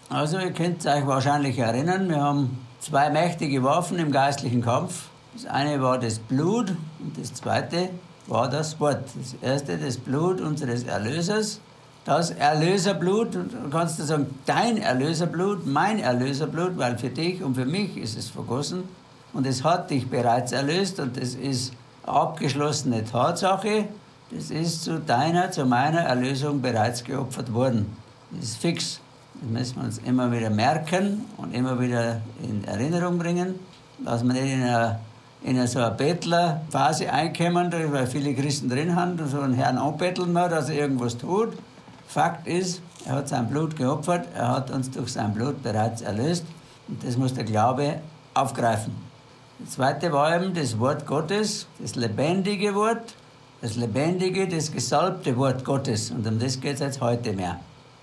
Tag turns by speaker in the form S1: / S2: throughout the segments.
S1: Also ihr könnt euch wahrscheinlich erinnern, wir haben zwei mächtige Waffen im geistlichen Kampf. Das eine war das Blut und das zweite war das Wort. Das erste, das Blut unseres Erlösers. Das Erlöserblut, und du kannst du sagen, dein Erlöserblut, mein Erlöserblut, weil für dich und für mich ist es vergossen. Und es hat dich bereits erlöst und das ist eine abgeschlossene Tatsache. Das ist zu deiner, zu meiner Erlösung bereits geopfert worden. Das ist fix. Das müssen wir uns immer wieder merken und immer wieder in Erinnerung bringen, dass wir nicht in so eine Bettlerphase einkommen, weil viele Christen drin haben und so einen Herrn anbetteln, dass er irgendwas tut. Fakt ist, er hat sein Blut geopfert, er hat uns durch sein Blut bereits erlöst und das muss der Glaube aufgreifen. Das zweite war eben das Wort Gottes, das lebendige Wort, das lebendige, das gesalbte Wort Gottes. Und um das geht es jetzt heute mehr.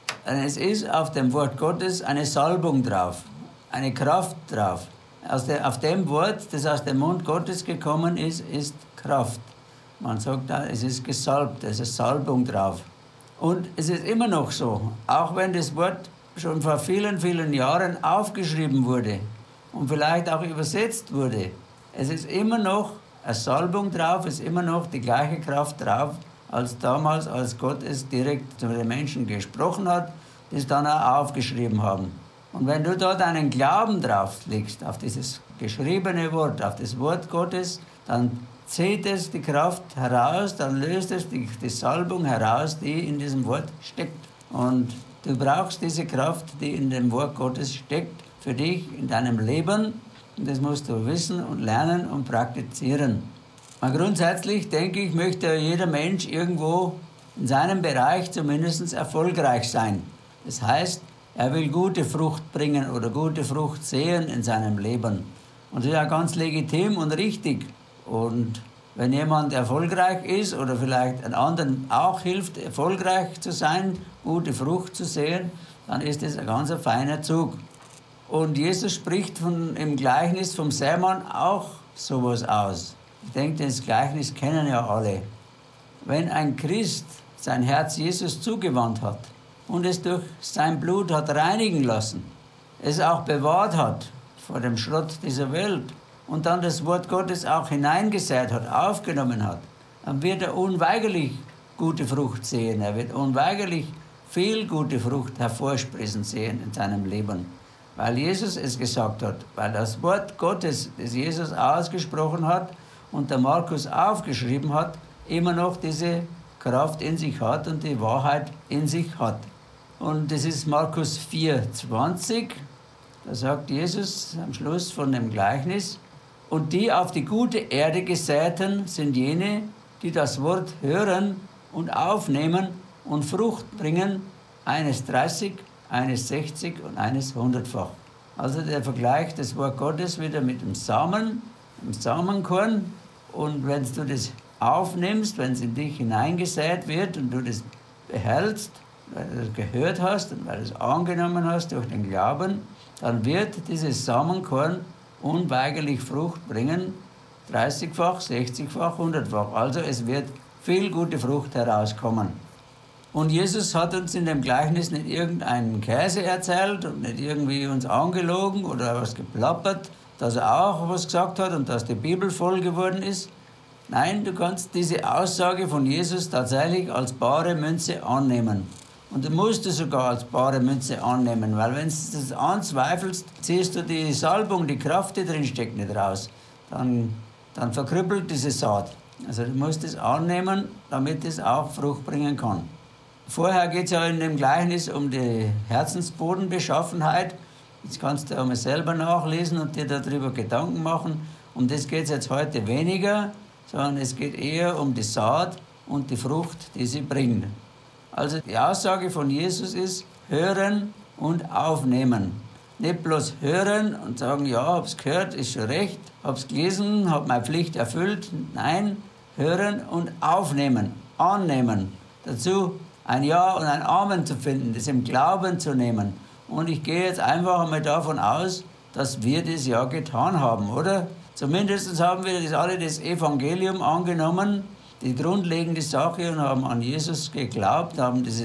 S1: Es ist auf dem Wort Gottes eine Salbung drauf, eine Kraft drauf. Auf dem Wort, das aus dem Mund Gottes gekommen ist, ist Kraft. Man sagt, es ist gesalbt, es ist Salbung drauf. Und es ist immer noch so, auch wenn das Wort schon vor vielen, vielen Jahren aufgeschrieben wurde und vielleicht auch übersetzt wurde, es ist immer noch eine Salbung drauf, es ist immer noch die gleiche Kraft drauf, als damals, als Gott es direkt zu den Menschen gesprochen hat, die es dann auch aufgeschrieben haben. Und wenn du da deinen Glauben drauf legst, auf dieses geschriebene Wort, auf das Wort Gottes, dann zieht es die Kraft heraus, dann löst es die Salbung heraus, die in diesem Wort steckt. Und du brauchst diese Kraft, die in dem Wort Gottes steckt, für dich in deinem Leben. Und das musst du wissen und lernen und praktizieren. Und grundsätzlich, denke ich, möchte jeder Mensch irgendwo in seinem Bereich zumindest erfolgreich sein. Das heißt, er will gute Frucht bringen oder gute Frucht sehen in seinem Leben. Und das ist ja ganz legitim und richtig. Und wenn jemand erfolgreich ist oder vielleicht einen anderen auch hilft, erfolgreich zu sein, gute Frucht zu sehen, dann ist das ein ganz feiner Zug. Und Jesus spricht im Gleichnis vom Sämann auch sowas aus. Ich denke, das Gleichnis kennen ja alle. Wenn ein Christ sein Herz Jesus zugewandt hat und es durch sein Blut hat reinigen lassen, es auch bewahrt hat vor dem Schrott dieser Welt und dann das Wort Gottes auch hineingesät hat, aufgenommen hat, dann wird er unweigerlich gute Frucht sehen. Er wird unweigerlich viel gute Frucht hervorsprießen sehen in seinem Leben. Weil Jesus es gesagt hat, weil das Wort Gottes, das Jesus ausgesprochen hat und der Markus aufgeschrieben hat, immer noch diese Kraft in sich hat und die Wahrheit in sich hat. Und das ist Markus 4,20, da sagt Jesus am Schluss von dem Gleichnis, und die auf die gute Erde gesäten sind jene, die das Wort hören und aufnehmen und Frucht bringen, eines 30, eines 60 und eines 100-fach. Also der Vergleich des Wort Gottes wieder mit dem Samen, dem Samenkorn. Und wenn du das aufnimmst, wenn es in dich hineingesät wird und du das behältst, weil du das gehört hast und weil du es angenommen hast durch den Glauben, dann wird dieses Samenkorn unweigerlich Frucht bringen, 30-fach, 60-fach, 100-fach. Also es wird viel gute Frucht herauskommen. Und Jesus hat uns in dem Gleichnis nicht irgendeinen Käse erzählt und nicht irgendwie uns angelogen oder was geplappert, dass er auch was gesagt hat und dass die Bibel voll geworden ist. Nein, du kannst diese Aussage von Jesus tatsächlich als bare Münze annehmen. Und du musst es sogar als bare Münze annehmen, weil wenn du das anzweifelst, ziehst du die Salbung, die Kraft, die drin steckt, nicht raus. Dann verkrüppelt diese Saat. Also du musst es annehmen, damit es auch Frucht bringen kann. Vorher geht es ja in dem Gleichnis um die Herzensbodenbeschaffenheit. Jetzt kannst du einmal selber nachlesen und dir darüber Gedanken machen. Um das geht es jetzt heute weniger, sondern es geht eher um die Saat und die Frucht, die sie bringt. Also die Aussage von Jesus ist, hören und aufnehmen. Nicht bloß hören und sagen, ja, hab's gehört, ist schon recht, hab's gelesen, hab meine Pflicht erfüllt. Nein, hören und aufnehmen, annehmen. Dazu ein Ja und ein Amen zu finden, das im Glauben zu nehmen. Und ich gehe jetzt einfach einmal davon aus, dass wir das ja getan haben, oder? Zumindest haben wir das alle das Evangelium angenommen, die grundlegende Sache, und haben an Jesus geglaubt, haben dieses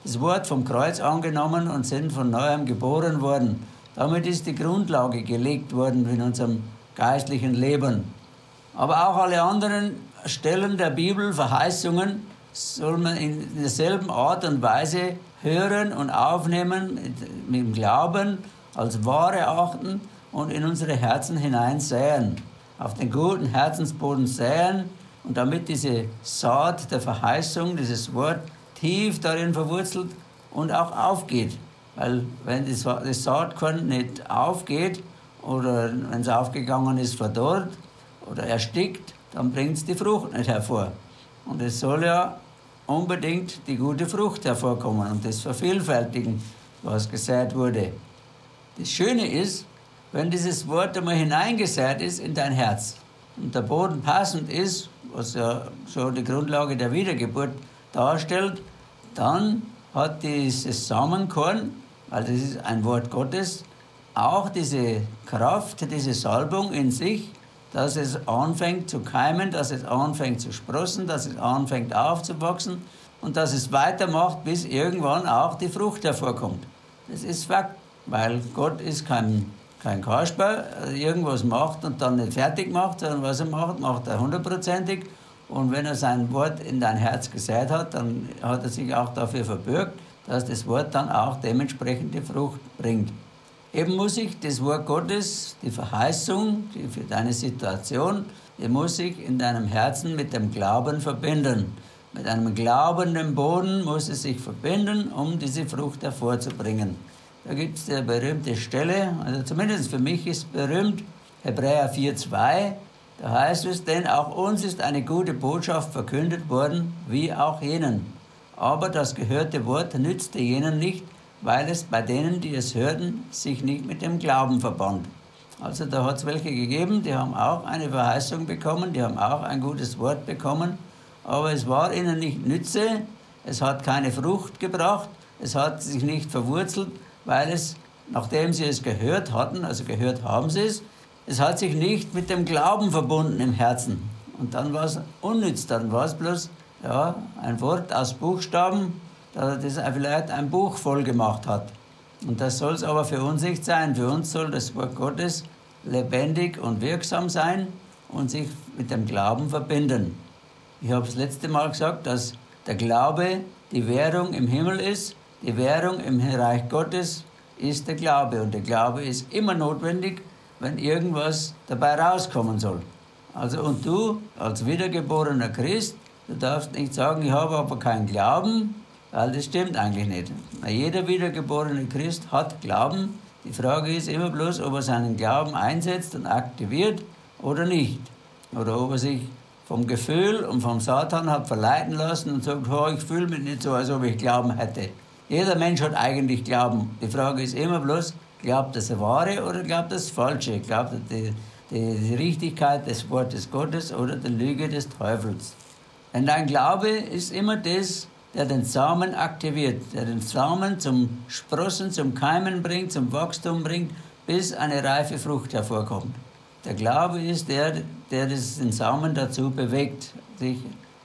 S1: das Wort vom Kreuz angenommen und sind von neuem geboren worden. Damit ist die Grundlage gelegt worden in unserem geistlichen Leben. Aber auch alle anderen Stellen der Bibel, Verheißungen, soll man in derselben Art und Weise hören und aufnehmen, mit dem Glauben als wahr erachten und in unsere Herzen hinein säen, auf den guten Herzensboden säen und damit diese Saat der Verheißung, dieses Wort tief darin verwurzelt und auch aufgeht. Weil wenn das Saatkorn nicht aufgeht oder wenn es aufgegangen ist, verdorrt oder erstickt, dann bringt es die Frucht nicht hervor. Und es soll ja unbedingt die gute Frucht hervorkommen und das vervielfältigen, was gesät wurde. Das Schöne ist, wenn dieses Wort einmal hineingesät ist in dein Herz und der Boden passend ist, was ja so die Grundlage der Wiedergeburt darstellt, dann hat dieses Samenkorn, weil das ist ein Wort Gottes, auch diese Kraft, diese Salbung in sich, dass es anfängt zu keimen, dass es anfängt zu sprossen, dass es anfängt aufzuwachsen und dass es weitermacht, bis irgendwann auch die Frucht hervorkommt. Das ist Fakt, weil Gott ist kein Kasper, irgendwas macht und dann nicht fertig macht, sondern was er macht, macht er 100%ig. Und wenn er sein Wort in dein Herz gesät hat, dann hat er sich auch dafür verbürgt, dass das Wort dann auch dementsprechend die Frucht bringt. Eben muss sich das Wort Gottes, die Verheißung die für deine Situation, die muss sich in deinem Herzen mit dem Glauben verbinden. Mit einem glaubenden Boden muss es sich verbinden, um diese Frucht hervorzubringen. Da gibt es eine berühmte Stelle, also zumindest für mich ist berühmt, Hebräer 4,2. Da heißt es, denn auch uns ist eine gute Botschaft verkündet worden, wie auch jenen. Aber das gehörte Wort nützte jenen nicht, weil es bei denen, die es hörten, sich nicht mit dem Glauben verband. Also da hat es welche gegeben, die haben auch eine Verheißung bekommen, die haben auch ein gutes Wort bekommen, aber es war ihnen nicht nütze, es hat keine Frucht gebracht, es hat sich nicht verwurzelt, weil es, nachdem sie es gehört hatten, also gehört haben sie es hat sich nicht mit dem Glauben verbunden im Herzen. Und dann war es unnütz, dann war es bloß ein Wort aus Buchstaben, das vielleicht ein Buch voll gemacht hat. Und das soll es aber für uns nicht sein. Für uns soll das Wort Gottes lebendig und wirksam sein und sich mit dem Glauben verbinden. Ich habe das letzte Mal gesagt, dass der Glaube die Währung im Himmel ist. Die Währung im Reich Gottes ist der Glaube. Und der Glaube ist immer notwendig, wenn irgendwas dabei rauskommen soll. Also und du als wiedergeborener Christ, du darfst nicht sagen, ich habe aber keinen Glauben, weil das stimmt eigentlich nicht. Jeder wiedergeborene Christ hat Glauben. Die Frage ist immer bloß, ob er seinen Glauben einsetzt und aktiviert oder nicht. Oder ob er sich vom Gefühl und vom Satan hat verleiten lassen und sagt, ich fühle mich nicht so, als ob ich Glauben hätte. Jeder Mensch hat eigentlich Glauben. Die Frage ist immer bloß, glaubt das Wahre oder glaubt das Falsche? Glaubt er die Richtigkeit des Wortes Gottes oder die Lüge des Teufels? Denn dein Glaube ist immer das, der den Samen aktiviert, der den Samen zum Sprossen, zum Keimen bringt, zum Wachstum bringt, bis eine reife Frucht hervorkommt. Der Glaube ist der den Samen dazu bewegt, sich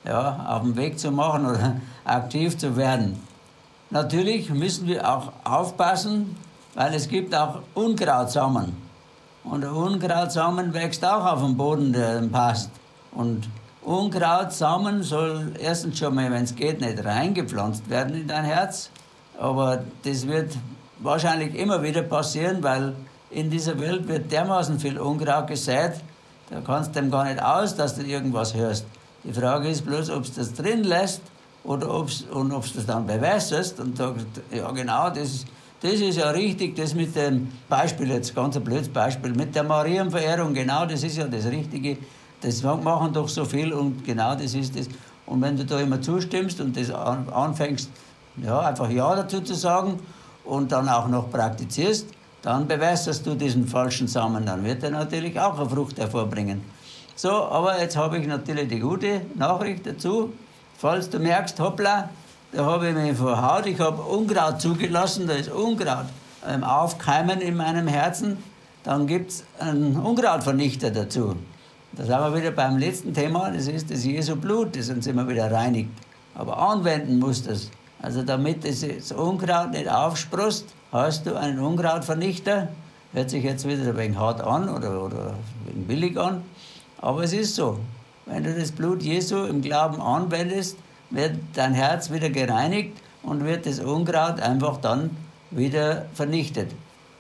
S1: auf den Weg zu machen oder aktiv zu werden. Natürlich müssen wir auch aufpassen, weil es gibt auch Unkrautsamen. Und der Unkrautsamen wächst auch auf dem Boden, der passt. Und Unkrautsamen soll erstens schon mal, wenn es geht, nicht reingepflanzt werden in dein Herz. Aber das wird wahrscheinlich immer wieder passieren, weil in dieser Welt wird dermaßen viel Unkraut gesät, da kannst du dem gar nicht aus, dass du irgendwas hörst. Die Frage ist bloß, ob du das drin lässt oder ob du das dann bewässerst und sagst, ja genau, das ist ja richtig, das mit dem Beispiel, jetzt ganz ein blödes Beispiel, mit der Marienverehrung, genau das ist ja das Richtige. Das machen doch so viel und genau das ist das. Und wenn du da immer zustimmst und das anfängst, einfach Ja dazu zu sagen und dann auch noch praktizierst, dann bewässerst du diesen falschen Samen, dann wird er natürlich auch eine Frucht hervorbringen. So, aber jetzt habe ich natürlich die gute Nachricht dazu. Falls du merkst, hoppla, da habe ich mich verhaut, ich habe Unkraut zugelassen, da ist Unkraut aufkeimen in meinem Herzen, dann gibt es einen Unkrautvernichter dazu. Da sind wir wieder beim letzten Thema, das ist das Jesu Blut, das uns immer wieder reinigt. Aber anwenden musst du es. Also damit das Unkraut nicht aufsproßt, hast du einen Unkrautvernichter. Hört sich jetzt wieder ein wenig hart an oder ein wenig billig an, aber es ist so. Wenn du das Blut Jesu im Glauben anwendest, wird dein Herz wieder gereinigt und wird das Unkraut einfach dann wieder vernichtet.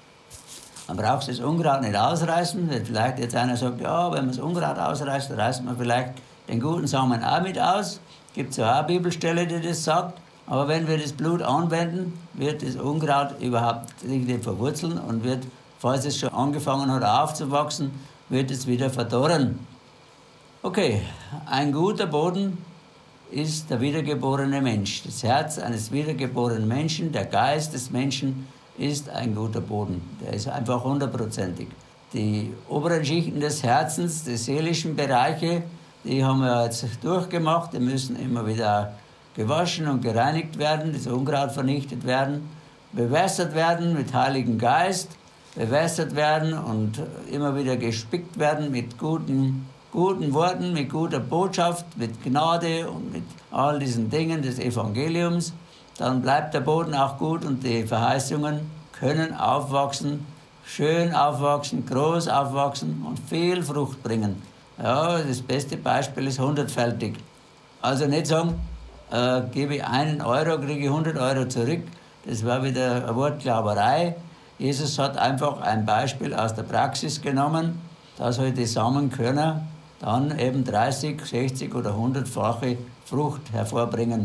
S1: Man braucht das Unkraut nicht ausreißen. Wenn vielleicht jetzt einer sagt, ja, wenn man das Unkraut ausreißt, reißt man vielleicht den guten Samen auch mit aus. Gibt es ja auch eine Bibelstelle, die das sagt. Aber wenn wir das Blut anwenden, wird das Unkraut überhaupt nicht verwurzeln und wird, falls es schon angefangen hat aufzuwachsen, wird es wieder verdorren. Okay, ein guter Boden ist der wiedergeborene Mensch. Das Herz eines wiedergeborenen Menschen, der Geist des Menschen ist ein guter Boden. Der ist einfach 100%ig. Die oberen Schichten des Herzens, die seelischen Bereiche, die haben wir jetzt durchgemacht. Die müssen immer wieder gewaschen und gereinigt werden, das Unkraut vernichtet werden, bewässert werden mit Heiligen Geist, bewässert werden und immer wieder gespickt werden mit guten Worten, mit guter Botschaft, mit Gnade und mit all diesen Dingen des Evangeliums. Dann bleibt der Boden auch gut und die Verheißungen können aufwachsen, schön aufwachsen, groß aufwachsen und viel Frucht bringen. Ja, das beste Beispiel ist 100-fältig. Also nicht sagen, gebe ich 1 Euro, kriege ich 100 Euro zurück. Das war wieder eine Wortglauberei. Jesus hat einfach ein Beispiel aus der Praxis genommen, dass halt die Samenkörner dann eben 30, 60 oder 100-fache Frucht hervorbringen.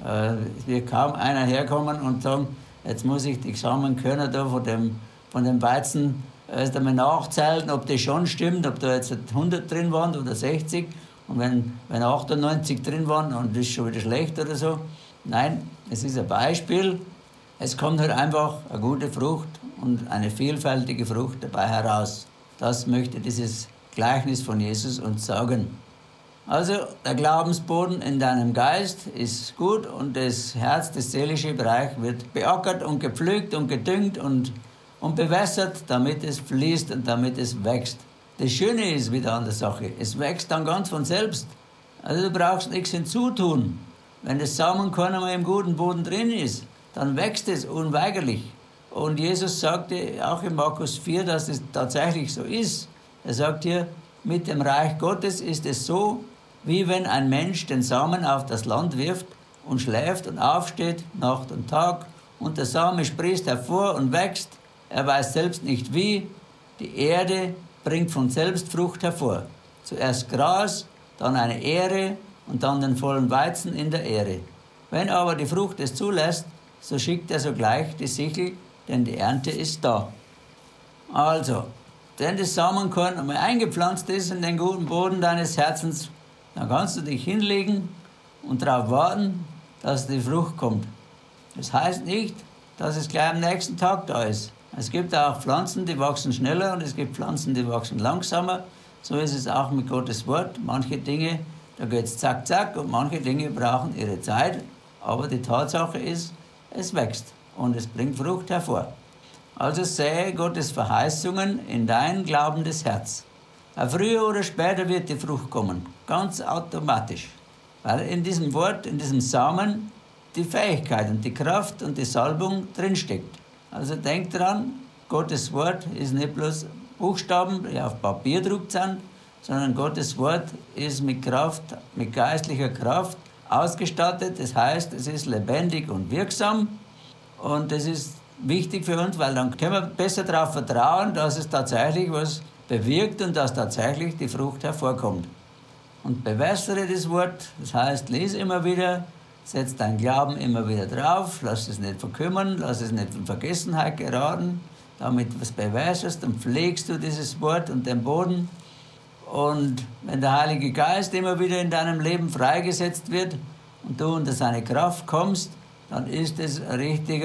S1: Es wird kaum einer herkommen und sagen, jetzt muss ich die Samenkörner da von dem Weizen erst einmal nachzählen, ob das schon stimmt, ob da jetzt 100 drin waren oder 60. Und wenn 98 drin waren, dann ist es schon wieder schlecht oder so. Nein, es ist ein Beispiel. Es kommt halt einfach eine gute Frucht und eine vielfältige Frucht dabei heraus. Das möchte dieses Gleichnis von Jesus uns sagen. Also der Glaubensboden in deinem Geist ist gut und das Herz, das seelische Bereich wird beackert und gepflügt und gedüngt und bewässert, damit es fließt und damit es wächst. Das Schöne ist wieder an der Sache, es wächst dann ganz von selbst. Also du brauchst nichts hinzutun. Wenn das Samenkorn einmal im guten Boden drin ist, dann wächst es unweigerlich. Und Jesus sagte auch in Markus 4, dass es tatsächlich so ist. Er sagt hier, mit dem Reich Gottes ist es so, wie wenn ein Mensch den Samen auf das Land wirft und schläft und aufsteht, Nacht und Tag, und der Same sprießt hervor und wächst. Er weiß selbst nicht wie. Die Erde bringt von selbst Frucht hervor. Zuerst Gras, dann eine Ähre und dann den vollen Weizen in der Ähre. Wenn aber die Frucht es zulässt, so schickt er sogleich die Sichel, denn die Ernte ist da. Also, wenn das Samenkorn einmal eingepflanzt ist in den guten Boden deines Herzens, dann kannst du dich hinlegen und darauf warten, dass die Frucht kommt. Das heißt nicht, dass es gleich am nächsten Tag da ist. Es gibt auch Pflanzen, die wachsen schneller und es gibt Pflanzen, die wachsen langsamer. So ist es auch mit Gottes Wort. Manche Dinge, da geht es zack, zack und manche Dinge brauchen ihre Zeit. Aber die Tatsache ist, es wächst und es bringt Frucht hervor. Also sähe Gottes Verheißungen in dein glaubendes Herz. Früher oder später wird die Frucht kommen, ganz automatisch. Weil in diesem Wort, in diesem Samen, die Fähigkeit und die Kraft und die Salbung drinsteckt. Also denk dran, Gottes Wort ist nicht bloß Buchstaben, die auf Papier gedruckt sind, sondern Gottes Wort ist mit Kraft, mit geistlicher Kraft ausgestattet. Das heißt, es ist lebendig und wirksam und das ist wichtig für uns, weil dann können wir besser darauf vertrauen, dass es tatsächlich was bewirkt und dass tatsächlich die Frucht hervorkommt. Und bewässere das Wort, das heißt, lese immer wieder, setz deinen Glauben immer wieder drauf, lass es nicht verkümmern, lass es nicht in Vergessenheit geraten. Damit was bewässerst und pflegst du dieses Wort und den Boden. Und wenn der Heilige Geist immer wieder in deinem Leben freigesetzt wird und du unter seine Kraft kommst, dann ist es eine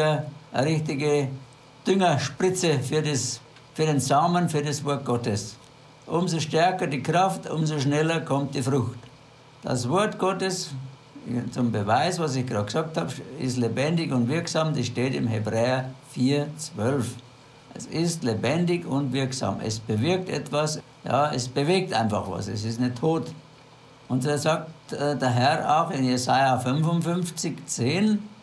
S1: richtige Düngerspritze für den Samen, für das Wort Gottes. Umso stärker die Kraft, umso schneller kommt die Frucht. Das Wort Gottes, zum Beweis, was ich gerade gesagt habe, ist lebendig und wirksam. Das steht im Hebräer 4,12. Es ist lebendig und wirksam. Es bewirkt etwas, ja, es bewegt einfach was. Es ist nicht tot. Und da sagt der Herr auch in Jesaja 55,10,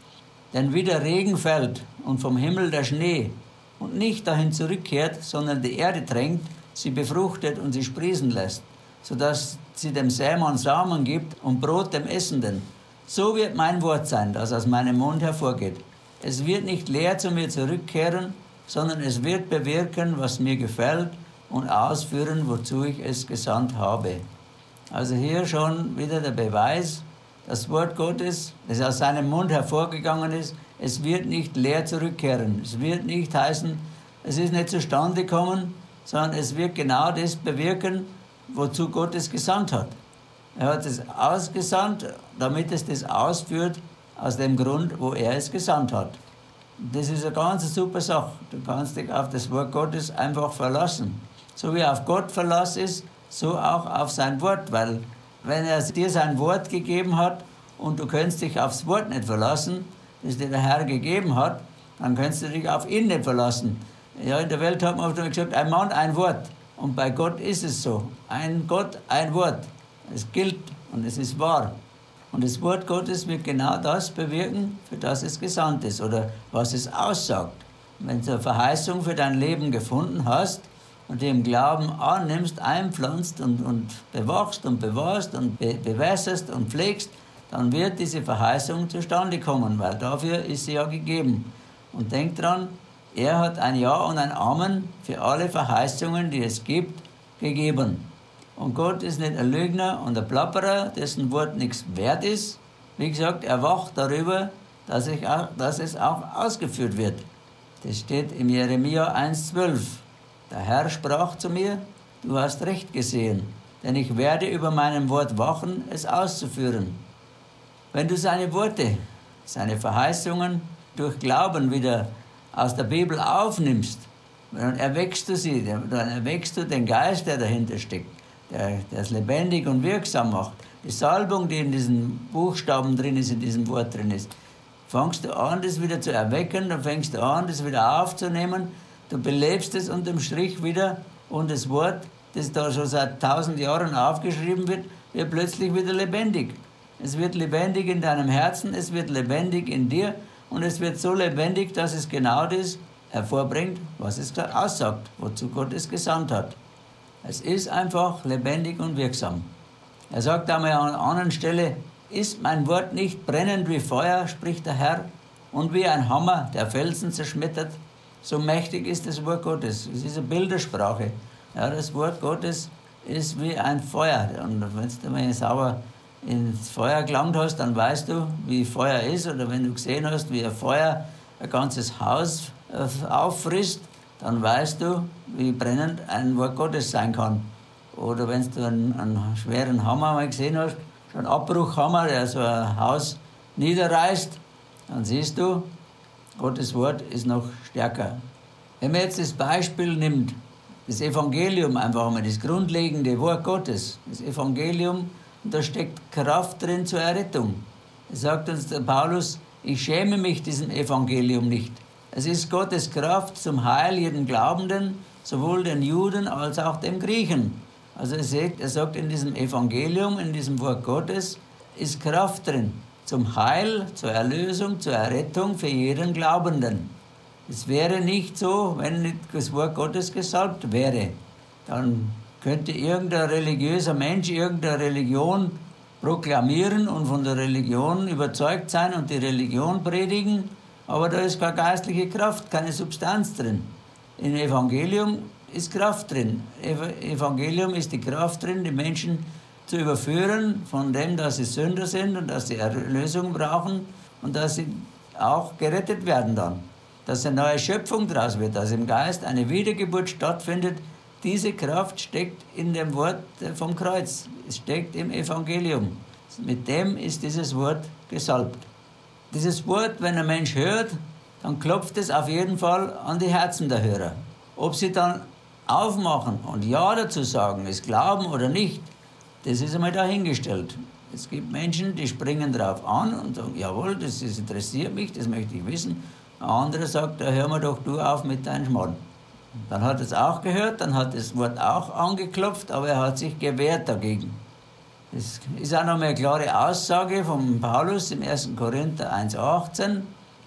S1: Denn wie der Regen fällt und vom Himmel der Schnee und nicht dahin zurückkehrt, sondern die Erde tränkt, sie befruchtet und sie sprießen lässt, sodass sie dem Sämann Samen gibt und Brot dem Essenden, so wird mein Wort sein, das aus meinem Mund hervorgeht. Es wird nicht leer zu mir zurückkehren, sondern es wird bewirken, was mir gefällt und ausführen, wozu ich es gesandt habe. Also hier schon wieder der Beweis, das Wort Gottes, das aus seinem Mund hervorgegangen ist, es wird nicht leer zurückkehren. Es wird nicht heißen, es ist nicht zustande gekommen, sondern es wird genau das bewirken, wozu Gott es gesandt hat. Er hat es ausgesandt, damit es das ausführt, aus dem Grund, wo er es gesandt hat. Das ist eine ganz super Sache. Du kannst dich auf das Wort Gottes einfach verlassen. So wie auf Gott Verlass ist, so auch auf sein Wort, weil wenn er dir sein Wort gegeben hat und du kannst dich aufs Wort nicht verlassen, das dir der Herr gegeben hat, dann kannst du dich auf ihn nicht verlassen. Ja, in der Welt hat man oft gesagt, ein Mann, ein Wort. Und bei Gott ist es so. Ein Gott, ein Wort. Es gilt und es ist wahr. Und das Wort Gottes wird genau das bewirken, für das es gesandt ist oder was es aussagt. Wenn du eine Verheißung für dein Leben gefunden hast und die im Glauben annimmst, einpflanzt und bewachst und bewahrst und bewässerst und pflegst, dann wird diese Verheißung zustande kommen, weil dafür ist sie ja gegeben. Und denk dran, er hat ein Ja und ein Amen für alle Verheißungen, die es gibt, gegeben. Und Gott ist nicht ein Lügner und ein Plapperer, dessen Wort nichts wert ist. Wie gesagt, er wacht darüber, dass es auch ausgeführt wird. Das steht im Jeremia 1,12. Der Herr sprach zu mir, du hast recht gesehen, denn ich werde über meinem Wort wachen, es auszuführen. Wenn du seine Worte, seine Verheißungen durch Glauben wieder aus der Bibel aufnimmst, dann erweckst du sie, dann erweckst du den Geist, der dahinter steckt, der es lebendig und wirksam macht. Die Salbung, die in diesen Buchstaben drin ist, in diesem Wort drin ist, fängst du an, das wieder zu erwecken, dann fängst du an, das wieder aufzunehmen, du belebst es unterm Strich wieder und das Wort, das da schon seit 1000 Jahren aufgeschrieben wird, wird plötzlich wieder lebendig. Es wird lebendig in deinem Herzen, es wird lebendig in dir und es wird so lebendig, dass es genau das hervorbringt, was es aussagt, wozu Gott es gesandt hat. Es ist einfach lebendig und wirksam. Er sagt einmal an einer anderen Stelle, ist mein Wort nicht brennend wie Feuer, spricht der Herr, und wie ein Hammer, der Felsen zerschmettert? So mächtig ist das Wort Gottes. Es ist eine Bildersprache. Ja, das Wort Gottes ist wie ein Feuer. Und wenn du mal sauber ins Feuer gelangt hast, dann weißt du, wie Feuer ist. Oder wenn du gesehen hast, wie ein Feuer ein ganzes Haus auffrisst, dann weißt du, wie brennend ein Wort Gottes sein kann. Oder wenn du einen schweren Hammer mal gesehen hast, so einen Abbruchhammer, der so ein Haus niederreißt, dann siehst du, Gottes Wort ist noch stärker. Wenn man jetzt das Beispiel nimmt, das Evangelium einfach einmal, das grundlegende Wort Gottes, das Evangelium, da steckt Kraft drin zur Errettung. Es sagt uns der Paulus, ich schäme mich diesem Evangelium nicht. Es ist Gottes Kraft zum Heil jeden Glaubenden, sowohl den Juden als auch dem Griechen. Also er sagt in diesem Evangelium, in diesem Wort Gottes, ist Kraft drin zum Heil, zur Erlösung, zur Errettung für jeden Glaubenden. Es wäre nicht so, wenn nicht das Wort Gottes gesalbt wäre. Dann könnte irgendein religiöser Mensch irgendeine Religion proklamieren und von der Religion überzeugt sein und die Religion predigen, aber da ist keine geistliche Kraft, keine Substanz drin. Im Evangelium ist Kraft drin. Evangelium ist die Kraft drin, die Menschen zu überführen von dem, dass sie Sünder sind und dass sie Erlösung brauchen und dass sie auch gerettet werden dann. Dass eine neue Schöpfung daraus wird, dass im Geist eine Wiedergeburt stattfindet. Diese Kraft steckt in dem Wort vom Kreuz. Es steckt im Evangelium. Mit dem ist dieses Wort gesalbt. Dieses Wort, wenn ein Mensch hört, dann klopft es auf jeden Fall an die Herzen der Hörer. Ob sie dann aufmachen und Ja dazu sagen, es glauben oder nicht, das ist einmal dahingestellt. Es gibt Menschen, die springen drauf an und sagen, jawohl, das interessiert mich, das möchte ich wissen. Ein anderer sagt, da hör mal doch du auf mit deinem Schmarrn. Dann hat er es auch gehört, dann hat das Wort auch angeklopft, aber er hat sich gewehrt dagegen. Das ist auch noch mal eine klare Aussage von Paulus im 1. Korinther 1,18.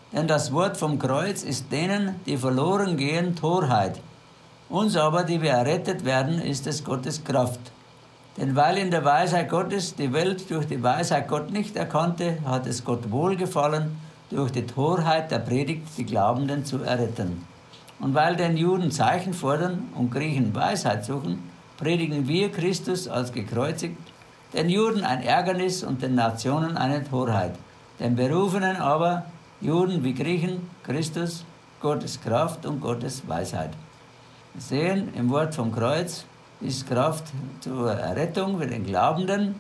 S1: Denn das Wort vom Kreuz ist denen, die verloren gehen, Torheit. Uns aber, die wir errettet werden, ist es Gottes Kraft. Denn weil in der Weisheit Gottes die Welt durch die Weisheit Gott nicht erkannte, hat es Gott wohlgefallen, durch die Torheit der Predigt die Glaubenden zu erretten. Und weil den Juden Zeichen fordern und Griechen Weisheit suchen, predigen wir Christus als gekreuzigt, den Juden ein Ärgernis und den Nationen eine Torheit, den Berufenen aber, Juden wie Griechen, Christus, Gottes Kraft und Gottes Weisheit. Wir sehen im Wort vom Kreuz ist Kraft zur Errettung für den Glaubenden,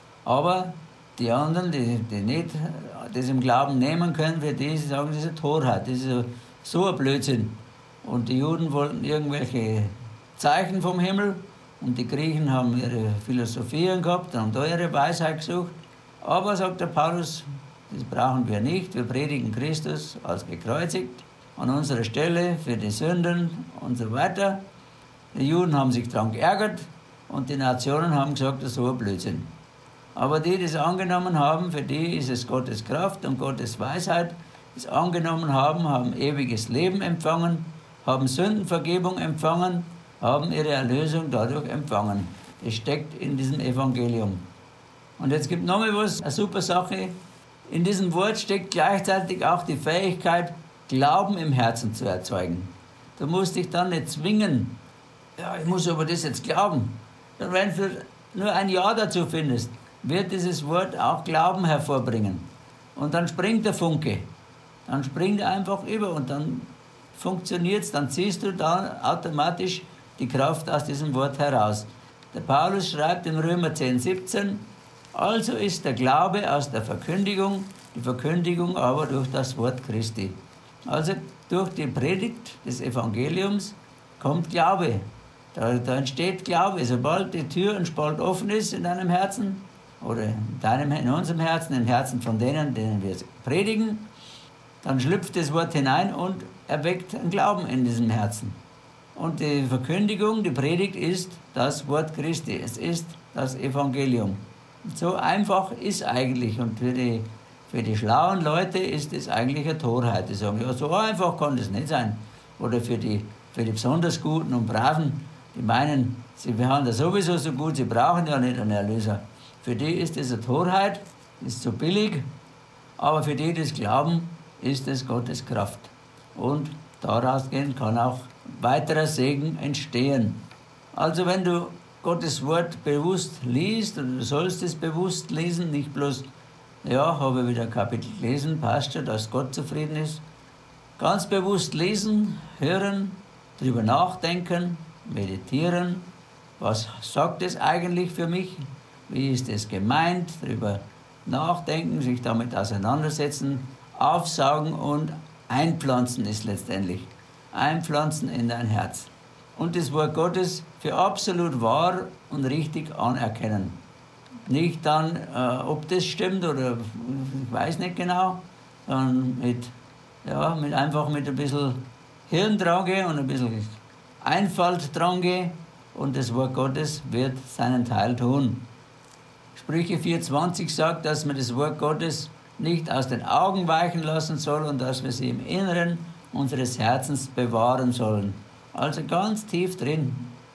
S1: aber die anderen, die nicht das im Glauben nehmen können, für die sagen, das ist eine Torheit, das ist so ein Blödsinn. Und die Juden wollten irgendwelche Zeichen vom Himmel und die Griechen haben ihre Philosophien gehabt, haben da ihre Weisheit gesucht. Aber, sagt der Paulus, das brauchen wir nicht, wir predigen Christus als gekreuzigt, an unserer Stelle für die Sünden und so weiter. Die Juden haben sich daran geärgert und die Nationen haben gesagt, das ist so ein Blödsinn. Aber die, die es angenommen haben, für die ist es Gottes Kraft und Gottes Weisheit. Die es angenommen haben, haben ewiges Leben empfangen, haben Sündenvergebung empfangen, haben ihre Erlösung dadurch empfangen. Das steckt in diesem Evangelium. Und jetzt gibt noch mal was, eine super Sache. In diesem Wort steckt gleichzeitig auch die Fähigkeit, Glauben im Herzen zu erzeugen. Du musst dich dann nicht zwingen, ja, ich muss aber das jetzt glauben. Und wenn du nur ein Ja dazu findest, wird dieses Wort auch Glauben hervorbringen. Und dann springt der Funke. Dann springt er einfach über und dann funktioniert es. Dann ziehst du dann automatisch die Kraft aus diesem Wort heraus. Der Paulus schreibt in Römer 10,17, also ist der Glaube aus der Verkündigung, die Verkündigung aber durch das Wort Christi. Also durch die Predigt des Evangeliums kommt Glaube. Da entsteht Glaube. Sobald die Tür ein Spalt offen ist in deinem Herzen, oder in unserem Herzen, im Herzen von denen wir predigen, dann schlüpft das Wort hinein und erweckt einen Glauben in diesem Herzen. Und die Verkündigung, die Predigt ist das Wort Christi, es ist das Evangelium. Und so einfach ist eigentlich, und für die schlauen Leute ist es eigentlich eine Torheit. Die sagen, ja, so einfach kann das nicht sein. Oder für die besonders Guten und Braven, die meinen, sie haben das sowieso so gut, sie brauchen ja nicht einen Erlöser. Für die ist es eine Torheit, ist zu billig, aber für die, die es glauben, ist es Gottes Kraft. Und daraus gehen kann auch weiterer Segen entstehen. Also wenn du Gottes Wort bewusst liest, und du sollst es bewusst lesen, nicht bloß, ja, habe ich wieder ein Kapitel gelesen, passt schon, dass Gott zufrieden ist. Ganz bewusst lesen, hören, darüber nachdenken, meditieren. Was sagt es eigentlich für mich? Wie ist es gemeint? Darüber nachdenken, sich damit auseinandersetzen, aufsaugen und einpflanzen ist letztendlich. Einpflanzen in dein Herz. Und das Wort Gottes für absolut wahr und richtig anerkennen. Nicht dann, ob das stimmt oder ich weiß nicht genau, sondern einfach mit ein bisschen Hirn dran gehen und ein bisschen Einfalt dran gehen und das Wort Gottes wird seinen Teil tun. Sprüche 4,20 sagt, dass man das Wort Gottes nicht aus den Augen weichen lassen soll und dass wir sie im Inneren unseres Herzens bewahren sollen. Also ganz tief drin,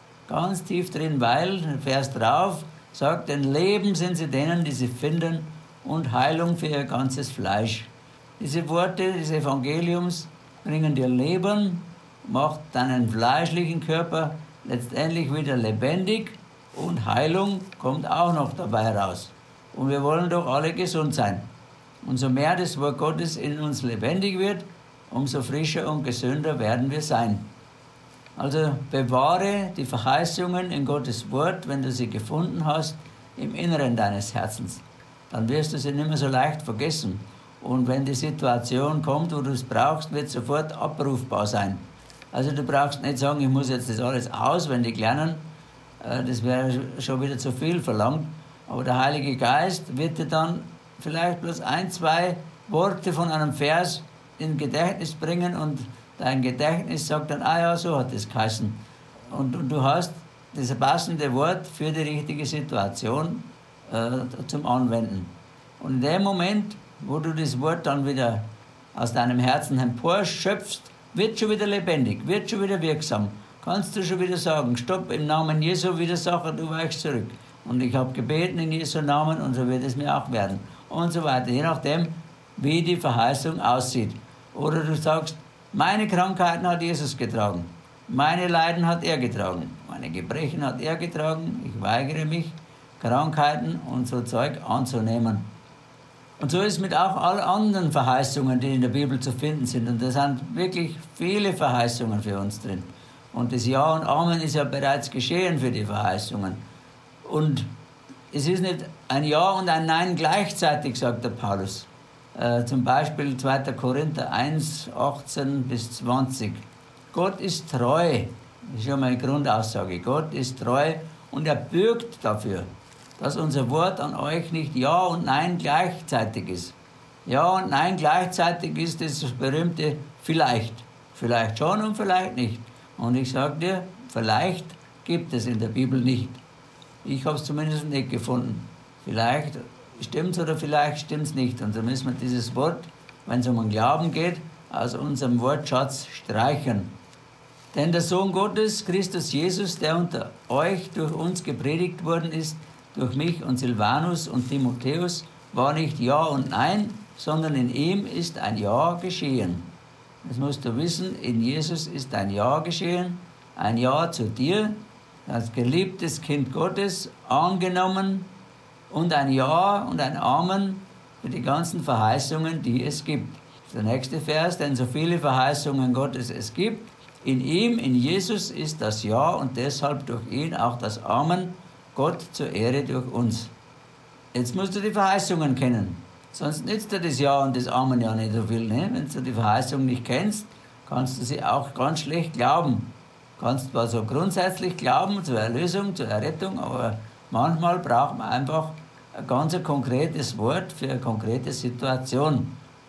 S1: weil, Vers drauf, sagt, denn Leben sind sie denen, die sie finden und Heilung für ihr ganzes Fleisch. Diese Worte des Evangeliums bringen dir Leben, macht deinen fleischlichen Körper letztendlich wieder lebendig und Heilung kommt auch noch dabei heraus. Und wir wollen doch alle gesund sein. Umso mehr das Wort Gottes in uns lebendig wird, umso frischer und gesünder werden wir sein. Also bewahre die Verheißungen in Gottes Wort, wenn du sie gefunden hast, im Inneren deines Herzens. Dann wirst du sie nicht mehr so leicht vergessen. Und wenn die Situation kommt, wo du es brauchst, wird es sofort abrufbar sein. Also du brauchst nicht sagen, ich muss jetzt das alles auswendig lernen, das wäre schon wieder zu viel verlangt. Aber der Heilige Geist wird dir dann vielleicht bloß 1, 2 Worte von einem Vers in Gedächtnis bringen und dein Gedächtnis sagt dann, ah ja, so hat es geheißen. Und du hast das passende Wort für die richtige Situation zum Anwenden. Und in dem Moment, wo du das Wort dann wieder aus deinem Herzen emporschöpfst, wird schon wieder lebendig, wird schon wieder wirksam. Kannst du schon wieder sagen, stopp, im Namen Jesu, Widersacher, du weichst zurück. Und ich habe gebeten in Jesu Namen und so wird es mir auch werden. Und so weiter, je nachdem, wie die Verheißung aussieht. Oder du sagst, meine Krankheiten hat Jesus getragen, meine Leiden hat er getragen, meine Gebrechen hat er getragen, ich weigere mich, Krankheiten und so Zeug anzunehmen. Und so ist mit auch allen anderen Verheißungen, die in der Bibel zu finden sind. Und da sind wirklich viele Verheißungen für uns drin. Und das Ja und Amen ist ja bereits geschehen für die Verheißungen. Und es ist nicht ein Ja und ein Nein gleichzeitig, sagt der Paulus. Zum Beispiel 2. Korinther 1, 18 bis 20. Gott ist treu. Das ist schon mal eine Grundaussage. Gott ist treu und er bürgt dafür, dass unser Wort an euch nicht Ja und Nein gleichzeitig ist. Ja und Nein gleichzeitig ist das berühmte Vielleicht. Vielleicht schon und vielleicht nicht. Und ich sage dir, vielleicht gibt es in der Bibel nicht. Ich habe es zumindest nicht gefunden. Vielleicht stimmt es oder vielleicht stimmt es nicht. Und so müssen wir dieses Wort, wenn es um den Glauben geht, aus unserem Wortschatz streichen. Denn der Sohn Gottes, Christus Jesus, der unter euch durch uns gepredigt worden ist, durch mich und Silvanus und Timotheus, war nicht Ja und Nein, sondern in ihm ist ein Ja geschehen. Das musst du wissen, in Jesus ist ein Ja geschehen, ein Ja zu dir, als geliebtes Kind Gottes, angenommen, und ein Ja und ein Amen für die ganzen Verheißungen, die es gibt. Der nächste Vers, denn so viele Verheißungen Gottes es gibt, in ihm, in Jesus ist das Ja und deshalb durch ihn auch das Amen, Gott zur Ehre durch uns. Jetzt musst du die Verheißungen kennen, sonst nützt dir das Ja und das Amen ja nicht so viel. Ne? Wenn du die Verheißung nicht kennst, kannst du sie auch ganz schlecht glauben. Du kannst zwar so grundsätzlich glauben zur Erlösung, zur Errettung, aber manchmal braucht man einfach ein ganz konkretes Wort für eine konkrete Situation.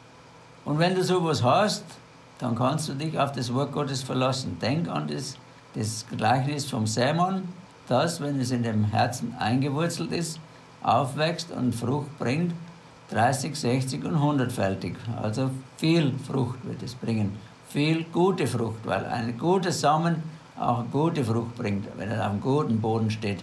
S1: Und wenn du sowas hast, dann kannst du dich auf das Wort Gottes verlassen. Denk an das Gleichnis vom Sämann, das, wenn es in dem Herzen eingewurzelt ist, aufwächst und Frucht bringt, 30, 60 und 100-fältig. Also viel Frucht wird es bringen. Viel gute Frucht, weil ein guter Samen auch eine gute Frucht bringt, wenn er auf einem guten Boden steht.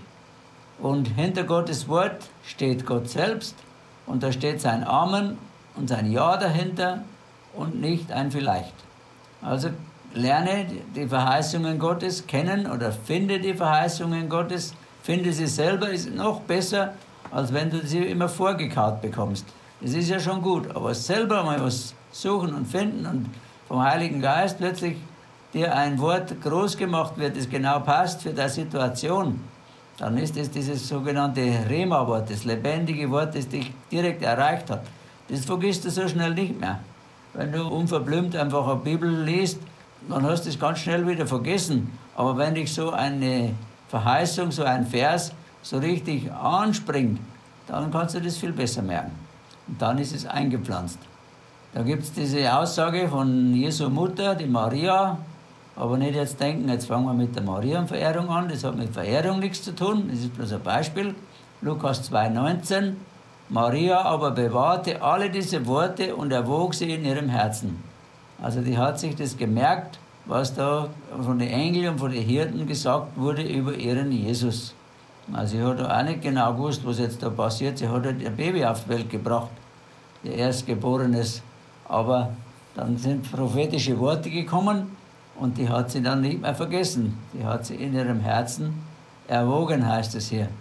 S1: Und hinter Gottes Wort steht Gott selbst und da steht sein Amen und sein Ja dahinter und nicht ein Vielleicht. Also lerne die Verheißungen Gottes kennen oder finde die Verheißungen Gottes, finde sie selber, ist noch besser, als wenn du sie immer vorgekaut bekommst. Das ist ja schon gut, aber selber mal was suchen und finden und vom Heiligen Geist plötzlich dir ein Wort groß gemacht wird, das genau passt für deine Situation, dann ist es dieses sogenannte Rema-Wort, das lebendige Wort, das dich direkt erreicht hat. Das vergisst du so schnell nicht mehr. Wenn du unverblümt einfach eine Bibel liest, dann hast du es ganz schnell wieder vergessen. Aber wenn dich so eine Verheißung, so ein Vers so richtig anspringt, dann kannst du das viel besser merken. Und dann ist es eingepflanzt. Da gibt es diese Aussage von Jesu Mutter, die Maria, aber nicht jetzt denken, jetzt fangen wir mit der Marienverehrung an, das hat mit Verehrung nichts zu tun, das ist bloß ein Beispiel. Lukas 2,19, Maria aber bewahrte alle diese Worte und erwog sie in ihrem Herzen. Also die hat sich das gemerkt, was da von den Engeln und von den Hirten gesagt wurde über ihren Jesus. Also sie hat auch nicht genau gewusst, was jetzt da passiert. Sie hat halt ein Baby auf die Welt gebracht, ihr Erstgeborenes. Aber dann sind prophetische Worte gekommen und die hat sie dann nicht mehr vergessen. Die hat sie in ihrem Herzen erwogen, heißt es hier.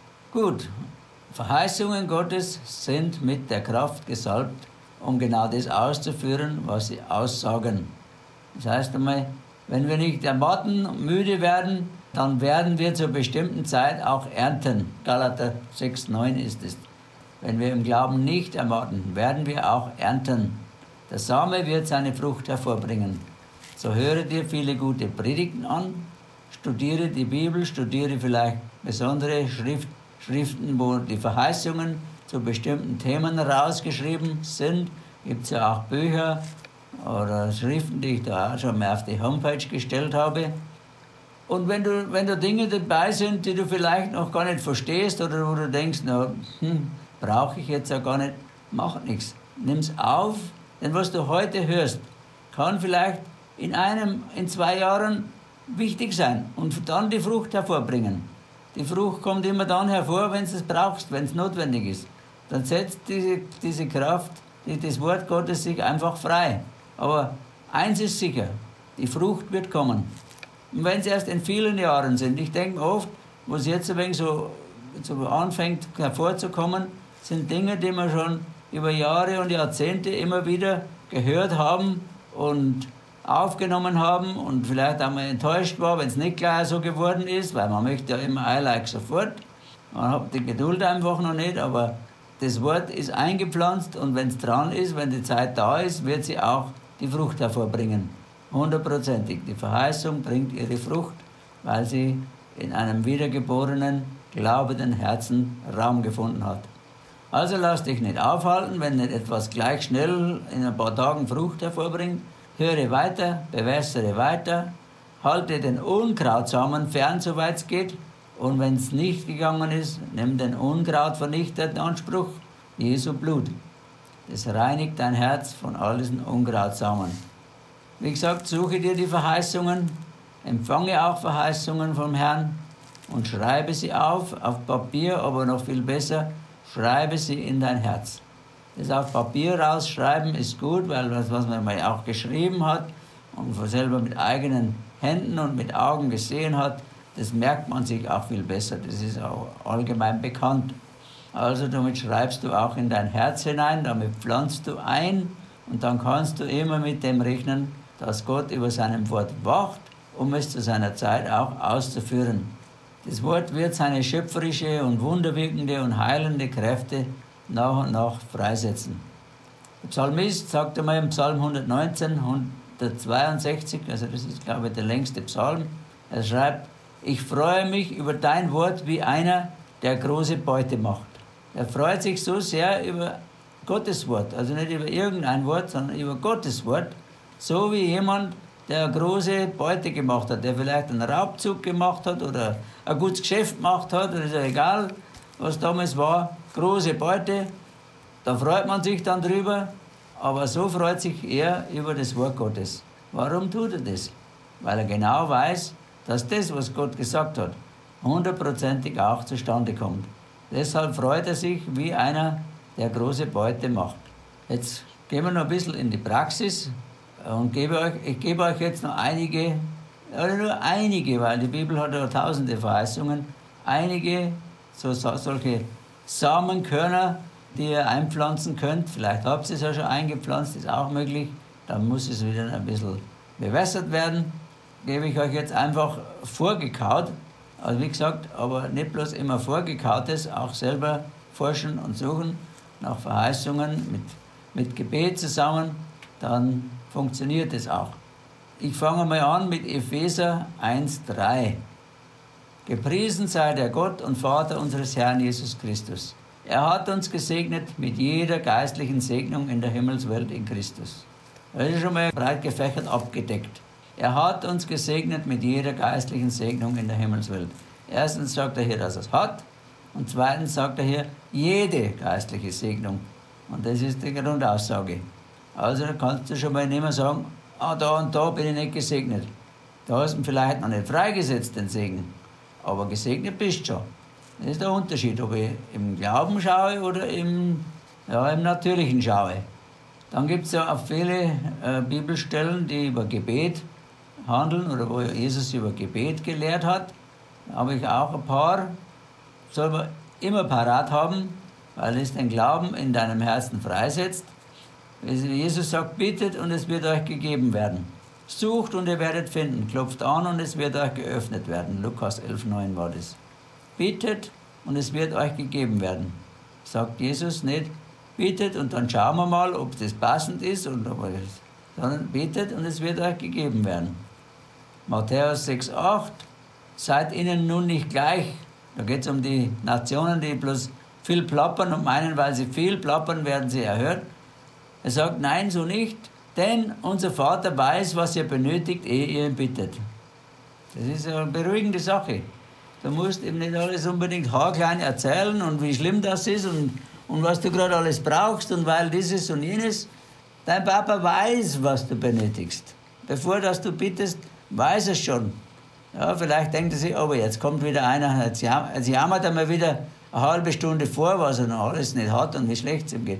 S1: Gut, Verheißungen Gottes sind mit der Kraft gesalbt, um genau das auszuführen, was sie aussagen. Das heißt einmal, wenn wir nicht ermatten und müde werden, dann werden wir zur bestimmten Zeit auch ernten. Galater 6,9 ist es. Wenn wir im Glauben nicht ermatten, werden wir auch ernten. Der Same wird seine Frucht hervorbringen. So höre dir viele gute Predigten an, studiere die Bibel, studiere vielleicht besondere Schriften, wo die Verheißungen zu bestimmten Themen rausgeschrieben sind. Gibt es ja auch Bücher oder Schriften, die ich da auch schon mal auf die Homepage gestellt habe. Und wenn da Dinge dabei sind, die du vielleicht noch gar nicht verstehst oder wo du denkst, brauche ich jetzt ja gar nicht, macht nichts. Nimm es auf Denn was du heute hörst, kann vielleicht in 2 Jahren wichtig sein und dann die Frucht hervorbringen. Die Frucht kommt immer dann hervor, wenn du es brauchst, wenn es notwendig ist. Dann setzt diese Kraft, das Wort Gottes sich einfach frei. Aber eins ist sicher, die Frucht wird kommen. Und wenn es erst in vielen Jahren sind, ich denke oft, was jetzt ein wenig so anfängt hervorzukommen, sind Dinge, die wir schon über Jahre und Jahrzehnte immer wieder gehört haben und aufgenommen haben und vielleicht auch mal enttäuscht war, wenn es nicht gleich so geworden ist, weil man möchte ja immer like sofort. Man hat die Geduld einfach noch nicht, aber das Wort ist eingepflanzt und wenn es dran ist, wenn die Zeit da ist, wird sie auch die Frucht hervorbringen. 100%ig. Die Verheißung bringt ihre Frucht, weil sie in einem wiedergeborenen, glaubenden Herzen Raum gefunden hat. Also lass dich nicht aufhalten, wenn nicht etwas gleich schnell in ein paar Tagen Frucht hervorbringt. Höre weiter, bewässere weiter, halte den Unkrautsamen fern, soweit es geht. Und wenn es nicht gegangen ist, nimm den Unkrautvernichter in Anspruch, Jesu Blut. Das reinigt dein Herz von all diesen Unkrautsamen. Wie gesagt, suche dir die Verheißungen, empfange auch Verheißungen vom Herrn und schreibe sie auf Papier, aber noch viel besser, schreibe sie in dein Herz. Das auf Papier rausschreiben ist gut, weil was man mal auch geschrieben hat und selber mit eigenen Händen und mit Augen gesehen hat, das merkt man sich auch viel besser. Das ist auch allgemein bekannt. Also damit schreibst du auch in dein Herz hinein, damit pflanzt du ein und dann kannst du immer mit dem rechnen, dass Gott über seinem Wort wacht, um es zu seiner Zeit auch auszuführen. Das Wort wird seine schöpferische und wunderwirkende und heilende Kräfte nach und nach freisetzen. Der Psalmist sagt einmal im Psalm 119, 162, also das ist, glaube ich, der längste Psalm, er schreibt, ich freue mich über dein Wort wie einer, der große Beute macht. Er freut sich so sehr über Gottes Wort, also nicht über irgendein Wort, sondern über Gottes Wort, so wie jemand, der eine große Beute gemacht hat, der vielleicht einen Raubzug gemacht hat oder ein gutes Geschäft gemacht hat, oder ist ja egal, was damals war, große Beute, da freut man sich dann drüber, aber so freut sich er über das Wort Gottes. Warum tut er das? Weil er genau weiß, dass das, was Gott gesagt hat, 100%ig auch zustande kommt. Deshalb freut er sich wie einer, der große Beute macht. Jetzt gehen wir noch ein bisschen in die Praxis und ich gebe euch jetzt noch einige, oder nur einige, weil die Bibel hat ja tausende Verheißungen, einige solche Samenkörner, die ihr einpflanzen könnt. Vielleicht habt ihr es ja schon eingepflanzt, ist auch möglich. Dann muss es wieder ein bisschen bewässert werden. Gebe ich euch jetzt einfach vorgekaut. Also wie gesagt, aber nicht bloß immer vorgekautes, auch selber forschen und suchen nach Verheißungen mit Gebet zusammen, dann funktioniert es auch. Ich fange mal an mit Epheser 1,3. Gepriesen sei der Gott und Vater unseres Herrn Jesus Christus. Er hat uns gesegnet mit jeder geistlichen Segnung in der Himmelswelt in Christus. Das ist schon mal breit gefächert abgedeckt. Er hat uns gesegnet mit jeder geistlichen Segnung in der Himmelswelt. Erstens sagt er hier, dass er es hat. Und zweitens sagt er hier, jede geistliche Segnung. Und das ist die Grundaussage. Also da kannst du schon mal nicht mehr sagen, da und da bin ich nicht gesegnet. Da hast du vielleicht noch nicht freigesetzt, den Segen. Aber gesegnet bist du schon. Das ist der Unterschied, ob ich im Glauben schaue oder im Natürlichen schaue. Dann gibt es ja auch viele Bibelstellen, die über Gebet handeln oder wo Jesus über Gebet gelehrt hat. Da habe ich auch ein paar. Soll man immer parat haben, weil es den Glauben in deinem Herzen freisetzt. Jesus sagt, bittet und es wird euch gegeben werden. Sucht und ihr werdet finden. Klopft an und es wird euch geöffnet werden. Lukas 11,9 war das. Bittet und es wird euch gegeben werden. Sagt Jesus nicht, bittet und dann schauen wir mal, ob das passend ist, sondern bittet und es wird euch gegeben werden. Matthäus 6,8. Seid ihnen nun nicht gleich. Da geht es um die Nationen, die bloß viel plappern und meinen, weil sie viel plappern, werden sie erhört. Er sagt, nein, so nicht, denn unser Vater weiß, was ihr benötigt, ehe ihr ihn bittet. Das ist eine beruhigende Sache. Du musst ihm nicht alles unbedingt haarklein erzählen und wie schlimm das ist und was du gerade alles brauchst und weil dieses und jenes. Dein Papa weiß, was du benötigst. Bevor dass du bittest, weiß er schon. Ja, vielleicht denkt er sich, aber jetzt kommt wieder einer, jetzt jammert er mal wieder eine halbe Stunde vor, was er noch alles nicht hat und wie schlecht es ihm geht.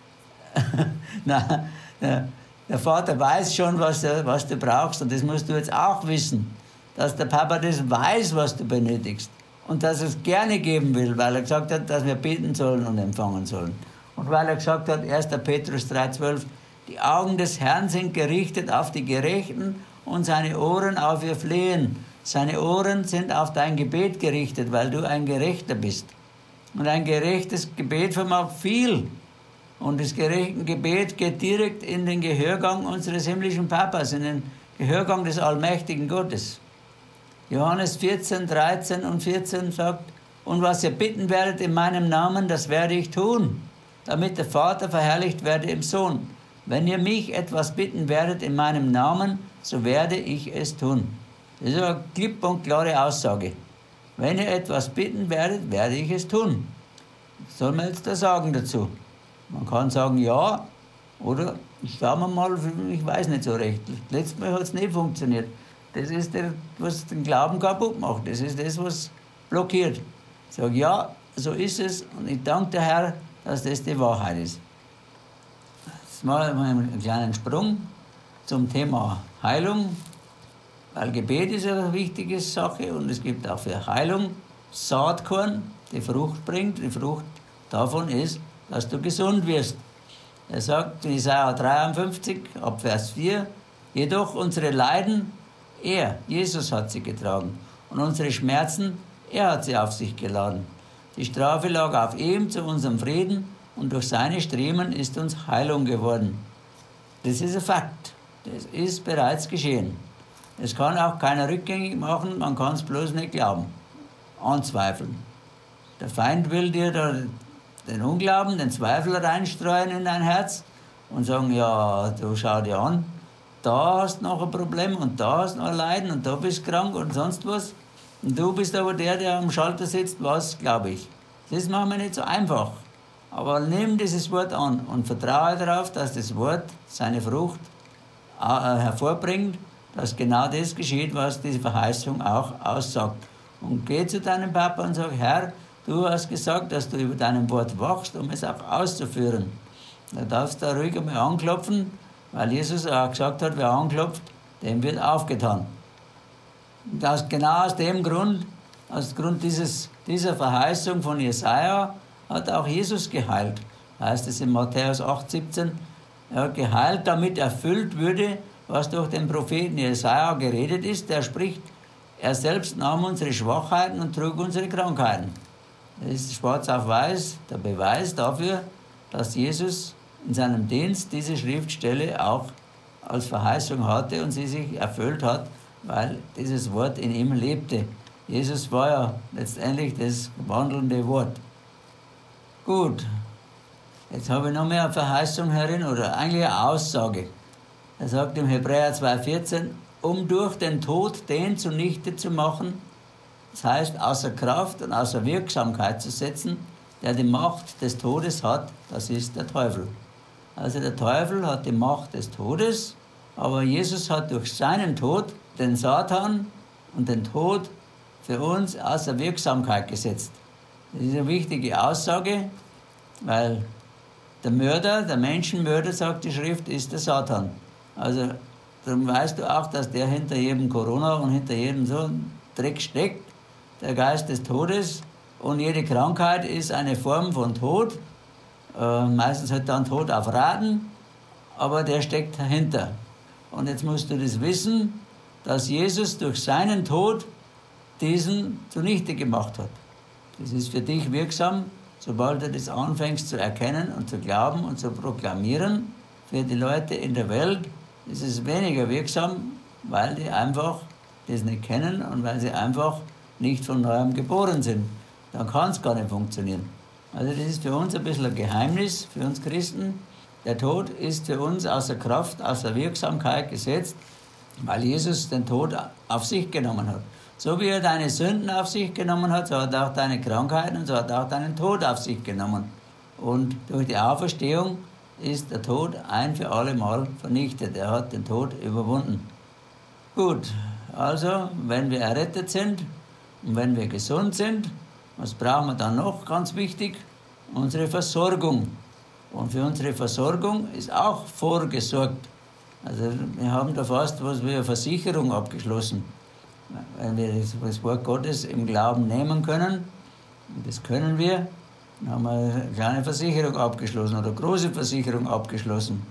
S1: Nein, der Vater weiß schon, was du brauchst, und das musst du jetzt auch wissen, dass der Papa das weiß, was du benötigst und dass er es gerne geben will, weil er gesagt hat, dass wir beten sollen und empfangen sollen. Und weil er gesagt hat, 1. Petrus 3,12, die Augen des Herrn sind gerichtet auf die Gerechten und seine Ohren auf ihr Flehen. Seine Ohren sind auf dein Gebet gerichtet, weil du ein Gerechter bist. Und ein gerechtes Gebet vermag viel. Und das gerechte Gebet geht direkt in den Gehörgang unseres himmlischen Papas, in den Gehörgang des allmächtigen Gottes. Johannes 14, 13 und 14 sagt, und was ihr bitten werdet in meinem Namen, das werde ich tun, damit der Vater verherrlicht werde im Sohn. Wenn ihr mich etwas bitten werdet in meinem Namen, so werde ich es tun. Das ist eine klipp und klare Aussage. Wenn ihr etwas bitten werdet, werde ich es tun. Was soll man jetzt da sagen dazu? Man kann sagen ja, oder schauen wir mal, ich weiß nicht so recht. Letztes Mal hat es nicht funktioniert. Das ist das, was den Glauben kaputt macht. Das ist das, was blockiert. Ich sage ja, so ist es, und ich danke der Herr, dass das die Wahrheit ist. Jetzt machen wir einen kleinen Sprung zum Thema Heilung. Weil Gebet ist eine wichtige Sache, und es gibt auch für Heilung Saatkorn, die Frucht bringt. Die Frucht davon ist, dass du gesund wirst. Er sagt in Jesaja 53, ab Vers 4, jedoch unsere Leiden, Jesus hat sie getragen, und unsere Schmerzen, hat sie auf sich geladen. Die Strafe lag auf ihm zu unserem Frieden, und durch seine Striemen ist uns Heilung geworden. Das ist ein Fakt. Das ist bereits geschehen. Es kann auch keiner rückgängig machen, man kann es bloß nicht glauben. Anzweifeln. Der Feind will dir da den Unglauben, den Zweifel reinstreuen in dein Herz und sagen, ja, du schau dir an, da hast du noch ein Problem und da hast du noch ein Leiden und da bist du krank und sonst was. Und du bist aber der am Schalter sitzt, was, glaube ich. Das machen wir nicht so einfach. Aber nimm dieses Wort an und vertraue darauf, dass das Wort seine Frucht hervorbringt, dass genau das geschieht, was diese Verheißung auch aussagt. Und geh zu deinem Papa und sag, Herr, du hast gesagt, dass du über deinem Wort wachst, um es auch auszuführen. Da darfst du ruhig einmal anklopfen, weil Jesus auch gesagt hat, wer anklopft, dem wird aufgetan. Und genau aus dem Grund, aus Grund dieser Verheißung von Jesaja, hat auch Jesus geheilt. Heißt es in Matthäus 8,17, er hat geheilt, damit erfüllt würde, was durch den Propheten Jesaja geredet ist. Der spricht, er selbst nahm unsere Schwachheiten und trug unsere Krankheiten. Das ist schwarz auf weiß der Beweis dafür, dass Jesus in seinem Dienst diese Schriftstelle auch als Verheißung hatte und sie sich erfüllt hat, weil dieses Wort in ihm lebte. Jesus war ja letztendlich das wandelnde Wort. Gut, jetzt habe ich noch mehr eine Verheißung herin, oder eigentlich eine Aussage. Er sagt im Hebräer 2,14, um durch den Tod den zunichte zu machen, das heißt außer Kraft und außer Wirksamkeit zu setzen, der die Macht des Todes hat, das ist der Teufel. Also der Teufel hat die Macht des Todes, aber Jesus hat durch seinen Tod den Satan und den Tod für uns außer Wirksamkeit gesetzt. Das ist eine wichtige Aussage, weil der Mörder, der Menschenmörder, sagt die Schrift, ist der Satan. Also darum weißt du auch, dass der hinter jedem Corona und hinter jedem so Dreck steckt, der Geist des Todes, und jede Krankheit ist eine Form von Tod, meistens halt dann Tod auf Raten, aber der steckt dahinter. Und jetzt musst du das wissen, dass Jesus durch seinen Tod diesen zunichte gemacht hat. Das ist für dich wirksam, sobald du das anfängst zu erkennen und zu glauben und zu proklamieren. Für die Leute in der Welt ist es weniger wirksam, weil die einfach das nicht kennen und weil sie einfach nicht von neuem geboren sind. Dann kann es gar nicht funktionieren. Also das ist für uns ein bisschen ein Geheimnis, für uns Christen. Der Tod ist für uns außer Kraft, außer Wirksamkeit gesetzt, weil Jesus den Tod auf sich genommen hat. So wie er deine Sünden auf sich genommen hat, so hat er auch deine Krankheiten und so hat er auch deinen Tod auf sich genommen. Und durch die Auferstehung ist der Tod ein für alle Mal vernichtet. Er hat den Tod überwunden. Gut, also wenn wir errettet sind und wenn wir gesund sind, was brauchen wir dann noch? Ganz wichtig, unsere Versorgung. Und für unsere Versorgung ist auch vorgesorgt. Also wir haben da fast was wie eine Versicherung abgeschlossen. Wenn wir das Wort Gottes im Glauben nehmen können, und das können wir, dann haben wir eine kleine Versicherung abgeschlossen oder eine große Versicherung abgeschlossen.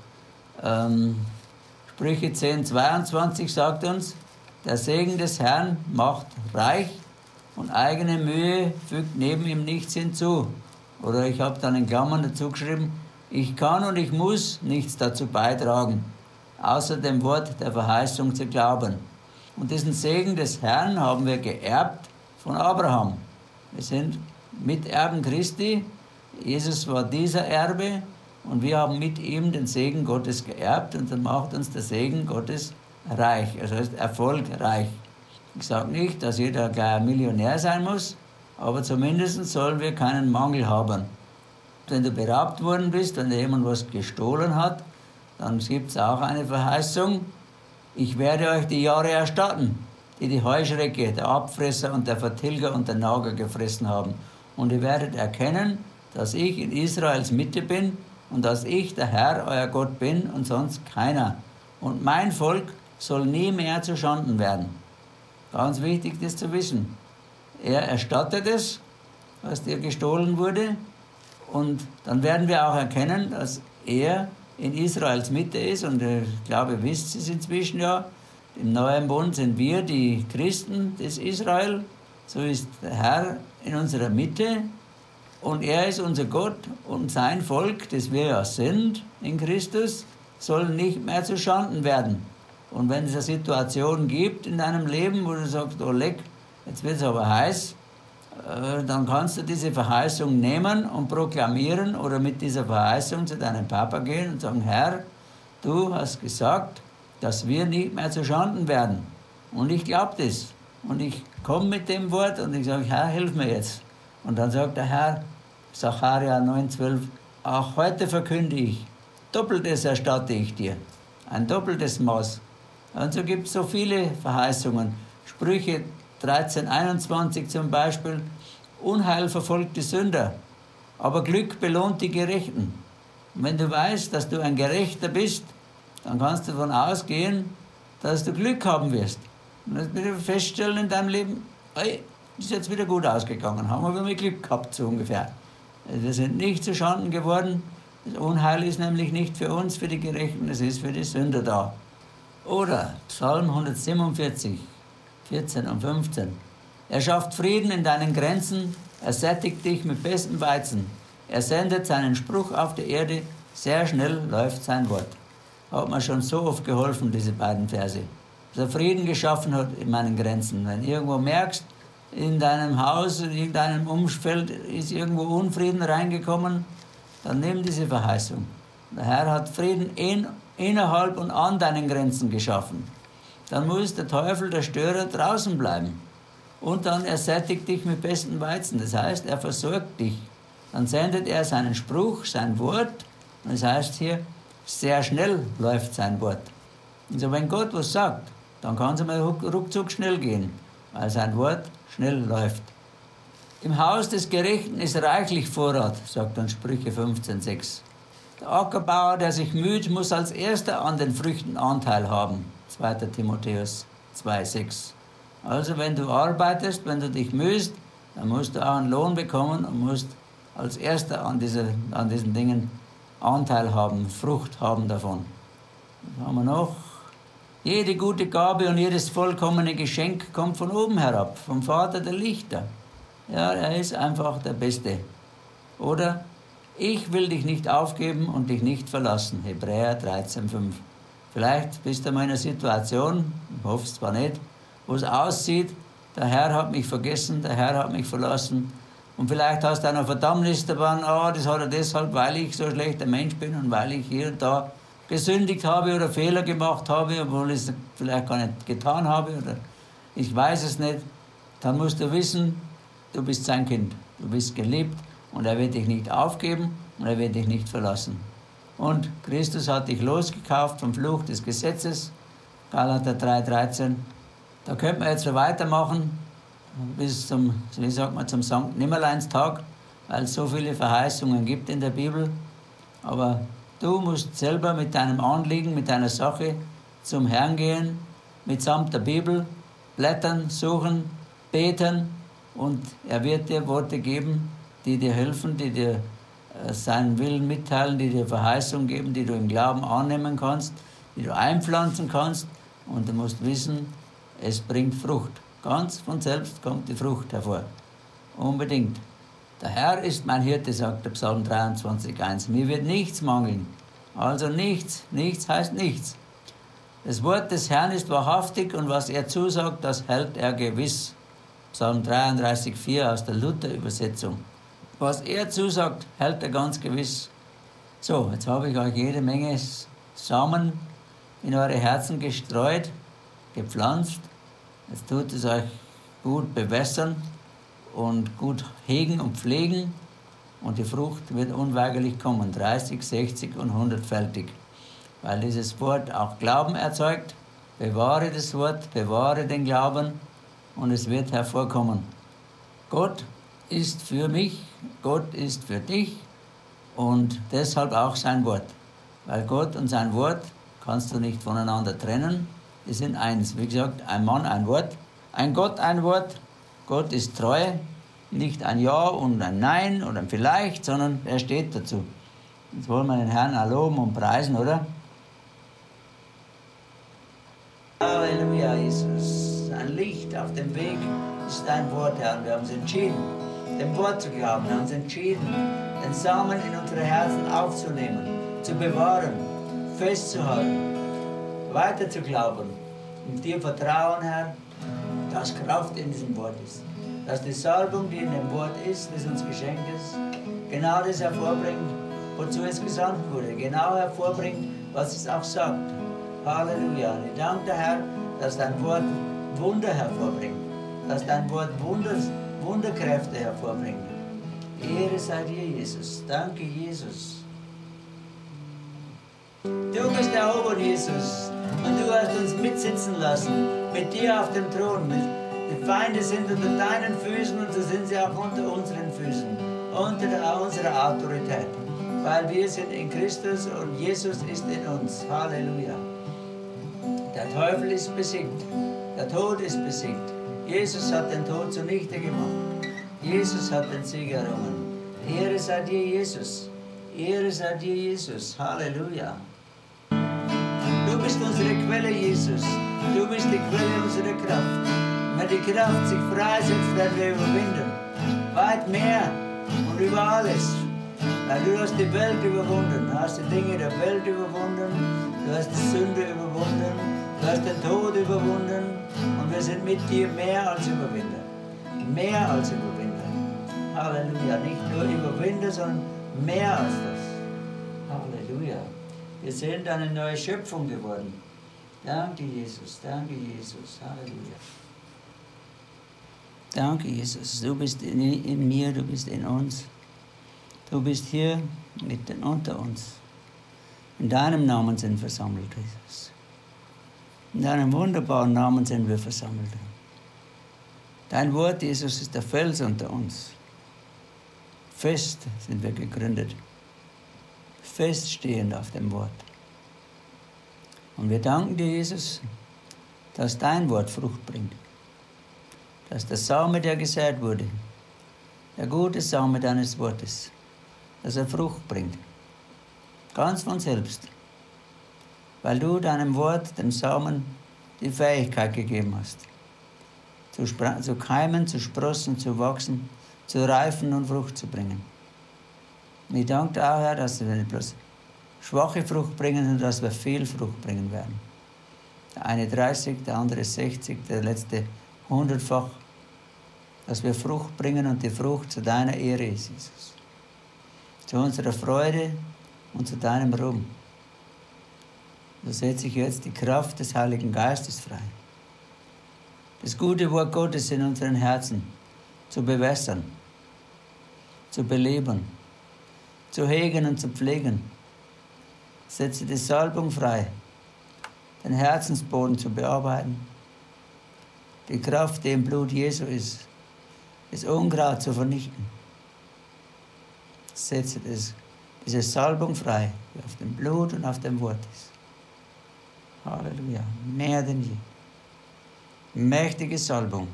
S1: Sprüche 10,22 sagt uns, der Segen des Herrn macht reich und eigene Mühe fügt neben ihm nichts hinzu. Oder ich habe dann in Klammern dazu geschrieben, ich kann und ich muss nichts dazu beitragen, außer dem Wort der Verheißung zu glauben. Und diesen Segen des Herrn haben wir geerbt von Abraham. Wir sind Miterben Christi. Jesus war dieser Erbe und wir haben mit ihm den Segen Gottes geerbt und dann macht uns der Segen Gottes reich, das heißt erfolgreich. Ich sage nicht, dass jeder gleich ein Millionär sein muss, aber zumindest sollen wir keinen Mangel haben. Wenn du beraubt worden bist, wenn dir jemand was gestohlen hat, dann gibt es auch eine Verheißung, ich werde euch die Jahre erstatten, die die Heuschrecke, der Abfresser und der Vertilger und der Nager gefressen haben. Und ihr werdet erkennen, dass ich in Israels Mitte bin und dass ich der Herr, euer Gott bin und sonst keiner. Und mein Volk soll nie mehr zu Schanden werden. Ganz wichtig, das zu wissen. Er erstattet es, was dir gestohlen wurde. Und dann werden wir auch erkennen, dass er in Israels Mitte ist. Und ich glaube, ihr wisst es inzwischen ja, im Neuen Bund sind wir die Christen des Israel. So ist der Herr in unserer Mitte. Und er ist unser Gott und sein Volk, das wir ja sind in Christus, soll nicht mehr zu Schanden werden. Und wenn es eine Situation gibt in deinem Leben, wo du sagst, oh leck, jetzt wird es aber heiß, dann kannst du diese Verheißung nehmen und proklamieren oder mit dieser Verheißung zu deinem Papa gehen und sagen, Herr, du hast gesagt, dass wir nicht mehr zu Schanden werden. Und ich glaube das. Und ich komme mit dem Wort und ich sage, Herr, hilf mir jetzt. Und dann sagt der Herr, Sacharja 9,12, auch heute verkünde ich, Doppeltes erstatte ich dir, ein doppeltes Maß. Und so gibt es so viele Verheißungen. Sprüche 13,21 zum Beispiel, Unheil verfolgt die Sünder, aber Glück belohnt die Gerechten. Und wenn du weißt, dass du ein Gerechter bist, dann kannst du davon ausgehen, dass du Glück haben wirst. Und das wirst du feststellen in deinem Leben, hey, ist jetzt wieder gut ausgegangen, haben wir wieder Glück gehabt, so ungefähr. Wir sind nicht zu Schanden geworden. Das Unheil ist nämlich nicht für uns, für die Gerechten, es ist für die Sünder da. Oder Psalm 147, 14 und 15. Er schafft Frieden in deinen Grenzen, er sättigt dich mit bestem Weizen. Er sendet seinen Spruch auf die Erde, sehr schnell läuft sein Wort. Hat mir schon so oft geholfen, diese beiden Verse. Dass er Frieden geschaffen hat in meinen Grenzen. Wenn du irgendwo merkst, in deinem Haus, in deinem Umfeld ist irgendwo Unfrieden reingekommen, dann nimm diese Verheißung. Der Herr hat Frieden innerhalb und an deinen Grenzen geschaffen. Dann muss der Teufel, der Störer, draußen bleiben. Und dann er sättigt dich mit bestem Weizen. Das heißt, er versorgt dich. Dann sendet er seinen Spruch, sein Wort. Und das heißt hier, sehr schnell läuft sein Wort. Also wenn Gott was sagt, dann kann es mal ruckzuck schnell gehen, weil sein Wort schnell läuft. Im Haus des Gerechten ist reichlich Vorrat, sagt uns Sprüche 15,6. Der Ackerbauer, der sich müht, muss als erster an den Früchten Anteil haben. 2. Timotheus 2,6. Also wenn du arbeitest, wenn du dich mühst, dann musst du auch einen Lohn bekommen und musst als erster an diesen Dingen Anteil haben, Frucht haben davon. Was haben wir noch? Jede gute Gabe und jedes vollkommene Geschenk kommt von oben herab, vom Vater der Lichter. Ja, er ist einfach der Beste. Oder, ich will dich nicht aufgeben und dich nicht verlassen. Hebräer 13,5. Vielleicht bist du mal in einer Situation, ich hoffe es zwar nicht, wo es aussieht, der Herr hat mich vergessen, der Herr hat mich verlassen. Und vielleicht hast du eine Verdammnis dabei, das hat er deshalb, weil ich so ein schlechter Mensch bin und weil ich hier und da gesündigt habe oder Fehler gemacht habe, obwohl ich es vielleicht gar nicht getan habe oder ich weiß es nicht. Dann musst du wissen, du bist sein Kind, du bist geliebt und er wird dich nicht aufgeben und er wird dich nicht verlassen. Und Christus hat dich losgekauft vom Fluch des Gesetzes, Galater 3,13. Da könnte man jetzt so weitermachen bis zum Sankt Nimmerleinstag, weil es so viele Verheißungen gibt in der Bibel. Aber du musst selber mit deinem Anliegen, mit deiner Sache zum Herrn gehen, mitsamt der Bibel, blättern, suchen, beten, und er wird dir Worte geben, die dir helfen, die dir seinen Willen mitteilen, die dir Verheißung geben, die du im Glauben annehmen kannst, die du einpflanzen kannst, und du musst wissen, es bringt Frucht. Ganz von selbst kommt die Frucht hervor. Unbedingt. Der Herr ist mein Hirte, sagt der Psalm 23,1. Mir wird nichts mangeln. Also nichts. Nichts heißt nichts. Das Wort des Herrn ist wahrhaftig, und was er zusagt, das hält er gewiss. Psalm 33,4 aus der Luther-Übersetzung. Was er zusagt, hält er ganz gewiss. So, jetzt habe ich euch jede Menge Samen in eure Herzen gestreut, gepflanzt. Jetzt tut es euch gut bewässern und gut hegen und pflegen, und die Frucht wird unweigerlich kommen, 30, 60 und 100-fältig. Weil dieses Wort auch Glauben erzeugt. Bewahre das Wort, bewahre den Glauben, und es wird hervorkommen. Gott ist für mich, Gott ist für dich, und deshalb auch sein Wort. Weil Gott und sein Wort kannst du nicht voneinander trennen. Die sind eins. Wie gesagt, ein Mann, ein Wort, ein Gott, ein Wort. Gott ist treu, nicht ein Ja und ein Nein oder ein Vielleicht, sondern er steht dazu. Jetzt wollen wir den Herrn auch loben und preisen, oder? Halleluja, Jesus. Ein Licht auf dem Weg ist dein Wort, Herr. Wir haben uns entschieden, dem Wort zu glauben. Wir haben uns entschieden, den Samen in unsere Herzen aufzunehmen, zu bewahren, festzuhalten, weiter zu glauben und dir vertrauen, Herr, dass Kraft in diesem Wort ist. Dass die Salbung, die in dem Wort ist, das uns geschenkt ist, genau das hervorbringt, wozu es gesandt wurde. Genau hervorbringt, was es auch sagt. Halleluja. Und ich danke dir, Herr, dass dein Wort Wunder hervorbringt. Dass dein Wort Wunderkräfte hervorbringt. Ehre sei dir, Jesus. Danke, Jesus. Du bist erhoben, Jesus. Und du hast uns mitsitzen lassen. Mit dir auf dem Thron. Die Feinde sind unter deinen Füßen, und so sind sie auch unter unseren Füßen. Unter unserer Autorität. Weil wir sind in Christus und Jesus ist in uns. Halleluja. Der Teufel ist besiegt. Der Tod ist besiegt. Jesus hat den Tod zunichte gemacht. Jesus hat den Sieg errungen. Ehre sei dir, Jesus. Ehre sei dir, Jesus. Halleluja. Du bist unsere Quelle, Jesus. Du bist die Quelle unserer Kraft. Wenn die Kraft sich freisetzt, werden wir überwinden. Weit mehr und über alles. Weil du hast die Welt überwunden. Du hast die Dinge der Welt überwunden. Du hast die Sünde überwunden. Du hast den Tod überwunden. Und wir sind mit dir mehr als Überwinder. Mehr als Überwinder. Halleluja. Nicht nur Überwinder, sondern mehr als das. Halleluja. Wir sind eine neue Schöpfung geworden. Danke, Jesus. Danke, Jesus. Halleluja. Danke, Jesus. Du bist in mir, du bist in uns. Du bist hier mitten unter uns. In deinem Namen sind wir versammelt, Jesus. In deinem wunderbaren Namen sind wir versammelt. Dein Wort, Jesus, ist der Fels unter uns. Fest sind wir gegründet. Feststehend auf dem Wort. Und wir danken dir, Jesus, dass dein Wort Frucht bringt. Dass der Same, der gesät wurde, der gute Same deines Wortes, dass er Frucht bringt. Ganz von selbst. Weil du deinem Wort, dem Samen, die Fähigkeit gegeben hast. Zu keimen, zu sprossen, zu wachsen, zu reifen und Frucht zu bringen. Und ich danke dir auch, Herr, dass wir nicht bloß schwache Frucht bringen, sondern dass wir viel Frucht bringen werden. Der eine 30, der andere 60, der letzte 100-fach. Dass wir Frucht bringen und die Frucht zu deiner Ehre ist, Jesus. Zu unserer Freude und zu deinem Ruhm. So setze ich jetzt die Kraft des Heiligen Geistes frei. Das gute Wort Gottes in unseren Herzen zu bewässern, zu beleben, zu hegen und zu pflegen, Setze die Salbung frei, den Herzensboden zu bearbeiten. Die Kraft, die im Blut Jesu ist, das Unkraut zu vernichten. Setze diese Salbung frei, die auf dem Blut und auf dem Wort ist. Halleluja, mehr denn je. Mächtige Salbung.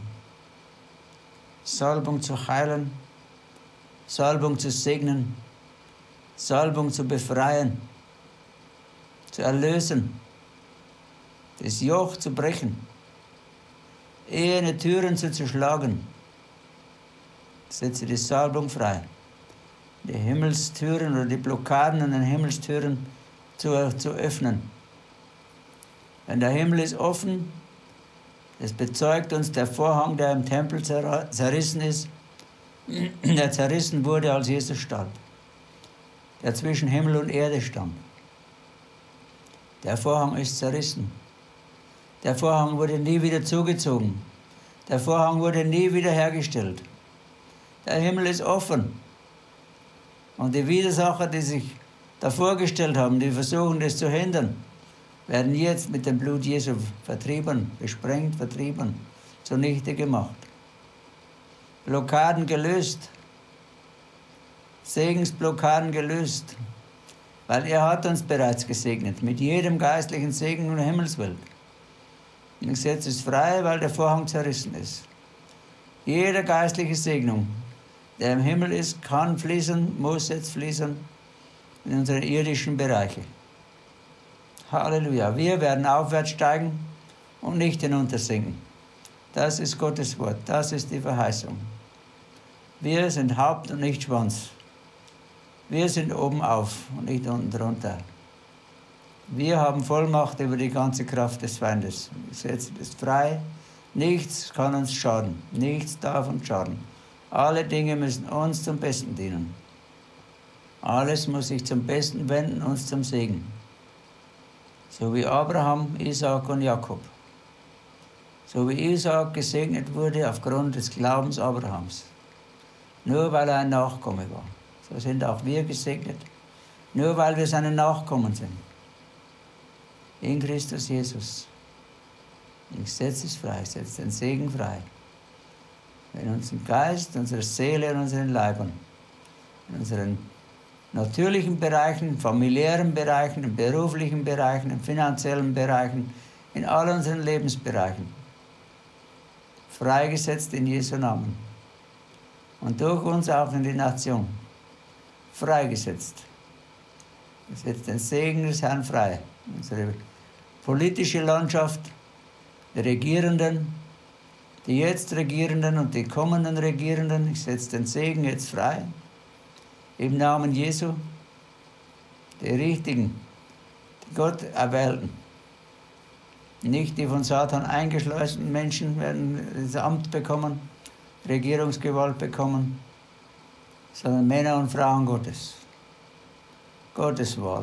S1: Salbung zu heilen, Salbung zu segnen, Salbung zu befreien, zu erlösen, das Joch zu brechen, eherne Türen zu zerschlagen. Setze die Salbung frei, die Himmelstüren oder die Blockaden an den Himmelstüren zu öffnen. Wenn der Himmel ist offen, das bezeugt uns der Vorhang, der im Tempel zerrissen ist, der zerrissen wurde, als Jesus starb, der zwischen Himmel und Erde stand. Der Vorhang ist zerrissen. Der Vorhang wurde nie wieder zugezogen. Der Vorhang wurde nie wieder hergestellt. Der Himmel ist offen. Und die Widersacher, die sich davor gestellt haben, die versuchen, das zu hindern, werden jetzt mit dem Blut Jesu vertrieben, besprengt, vertrieben, zunichte gemacht. Blockaden gelöst, Segensblockaden gelöst, weil er hat uns bereits gesegnet, mit jedem geistlichen Segen in der Himmelswelt. Und ich setze es frei, weil der Vorhang zerrissen ist. Jede geistliche Segnung, der im Himmel ist, kann fließen, muss jetzt fließen in unsere irdischen Bereiche. Halleluja. Wir werden aufwärts steigen und nicht hinuntersinken. Das ist Gottes Wort. Das ist die Verheißung. Wir sind Haupt und nicht Schwanz. Wir sind oben auf und nicht unten drunter. Wir haben Vollmacht über die ganze Kraft des Feindes. Ich setze das frei. Nichts kann uns schaden. Nichts darf uns schaden. Alle Dinge müssen uns zum Besten dienen. Alles muss sich zum Besten wenden, uns zum Segen. So wie Abraham, Isaak und Jakob. So wie Isaak gesegnet wurde aufgrund des Glaubens Abrahams. Nur weil er ein Nachkomme war. So sind auch wir gesegnet. Nur weil wir seine Nachkommen sind. In Christus Jesus. Ich setze es frei, ich setze den Segen frei. In unserem Geist, unserer Seele und unseren Leibern. In unseren natürlichen Bereichen, familiären Bereichen, in beruflichen Bereichen, in finanziellen Bereichen, in all unseren Lebensbereichen. Freigesetzt in Jesu Namen. Und durch uns auch in die Nation. Freigesetzt. Ich setze den Segen des Herrn frei. Unsere politische Landschaft, die Regierenden, die jetzt Regierenden und die kommenden Regierenden, ich setze den Segen jetzt frei. Im Namen Jesu, die Richtigen, die Gott erwählten. Nicht die von Satan eingeschleusten Menschen werden das Amt bekommen, Regierungsgewalt bekommen, sondern Männer und Frauen Gottes. Gottes Wahl.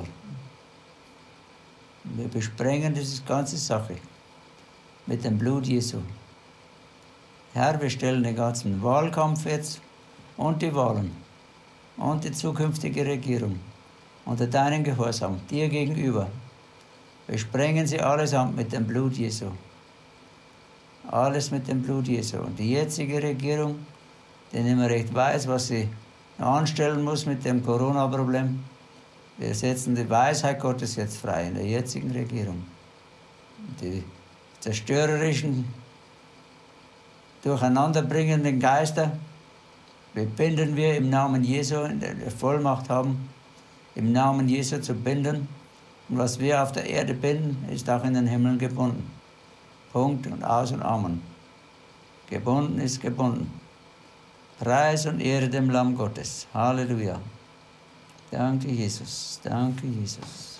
S1: Wir besprengen diese ganze Sache mit dem Blut Jesu. Herr, wir stellen den ganzen Wahlkampf jetzt und die Wahlen und die zukünftige Regierung unter deinen Gehorsam, dir gegenüber. Wir sprengen sie allesamt mit dem Blut Jesu. Alles mit dem Blut Jesu. Und die jetzige Regierung, die nicht mehr recht weiß, was sie anstellen muss mit dem Corona-Problem, wir setzen die Weisheit Gottes jetzt frei in der jetzigen Regierung. Die zerstörerischen, durcheinanderbringenden Geister binden wir im Namen Jesu, in der wir Vollmacht haben, im Namen Jesu zu binden. Und was wir auf der Erde binden, ist auch in den Himmeln gebunden. Punkt und aus und Amen. Gebunden ist gebunden. Preis und Ehre dem Lamm Gottes. Halleluja. Danke, Jesus. Danke, Jesus.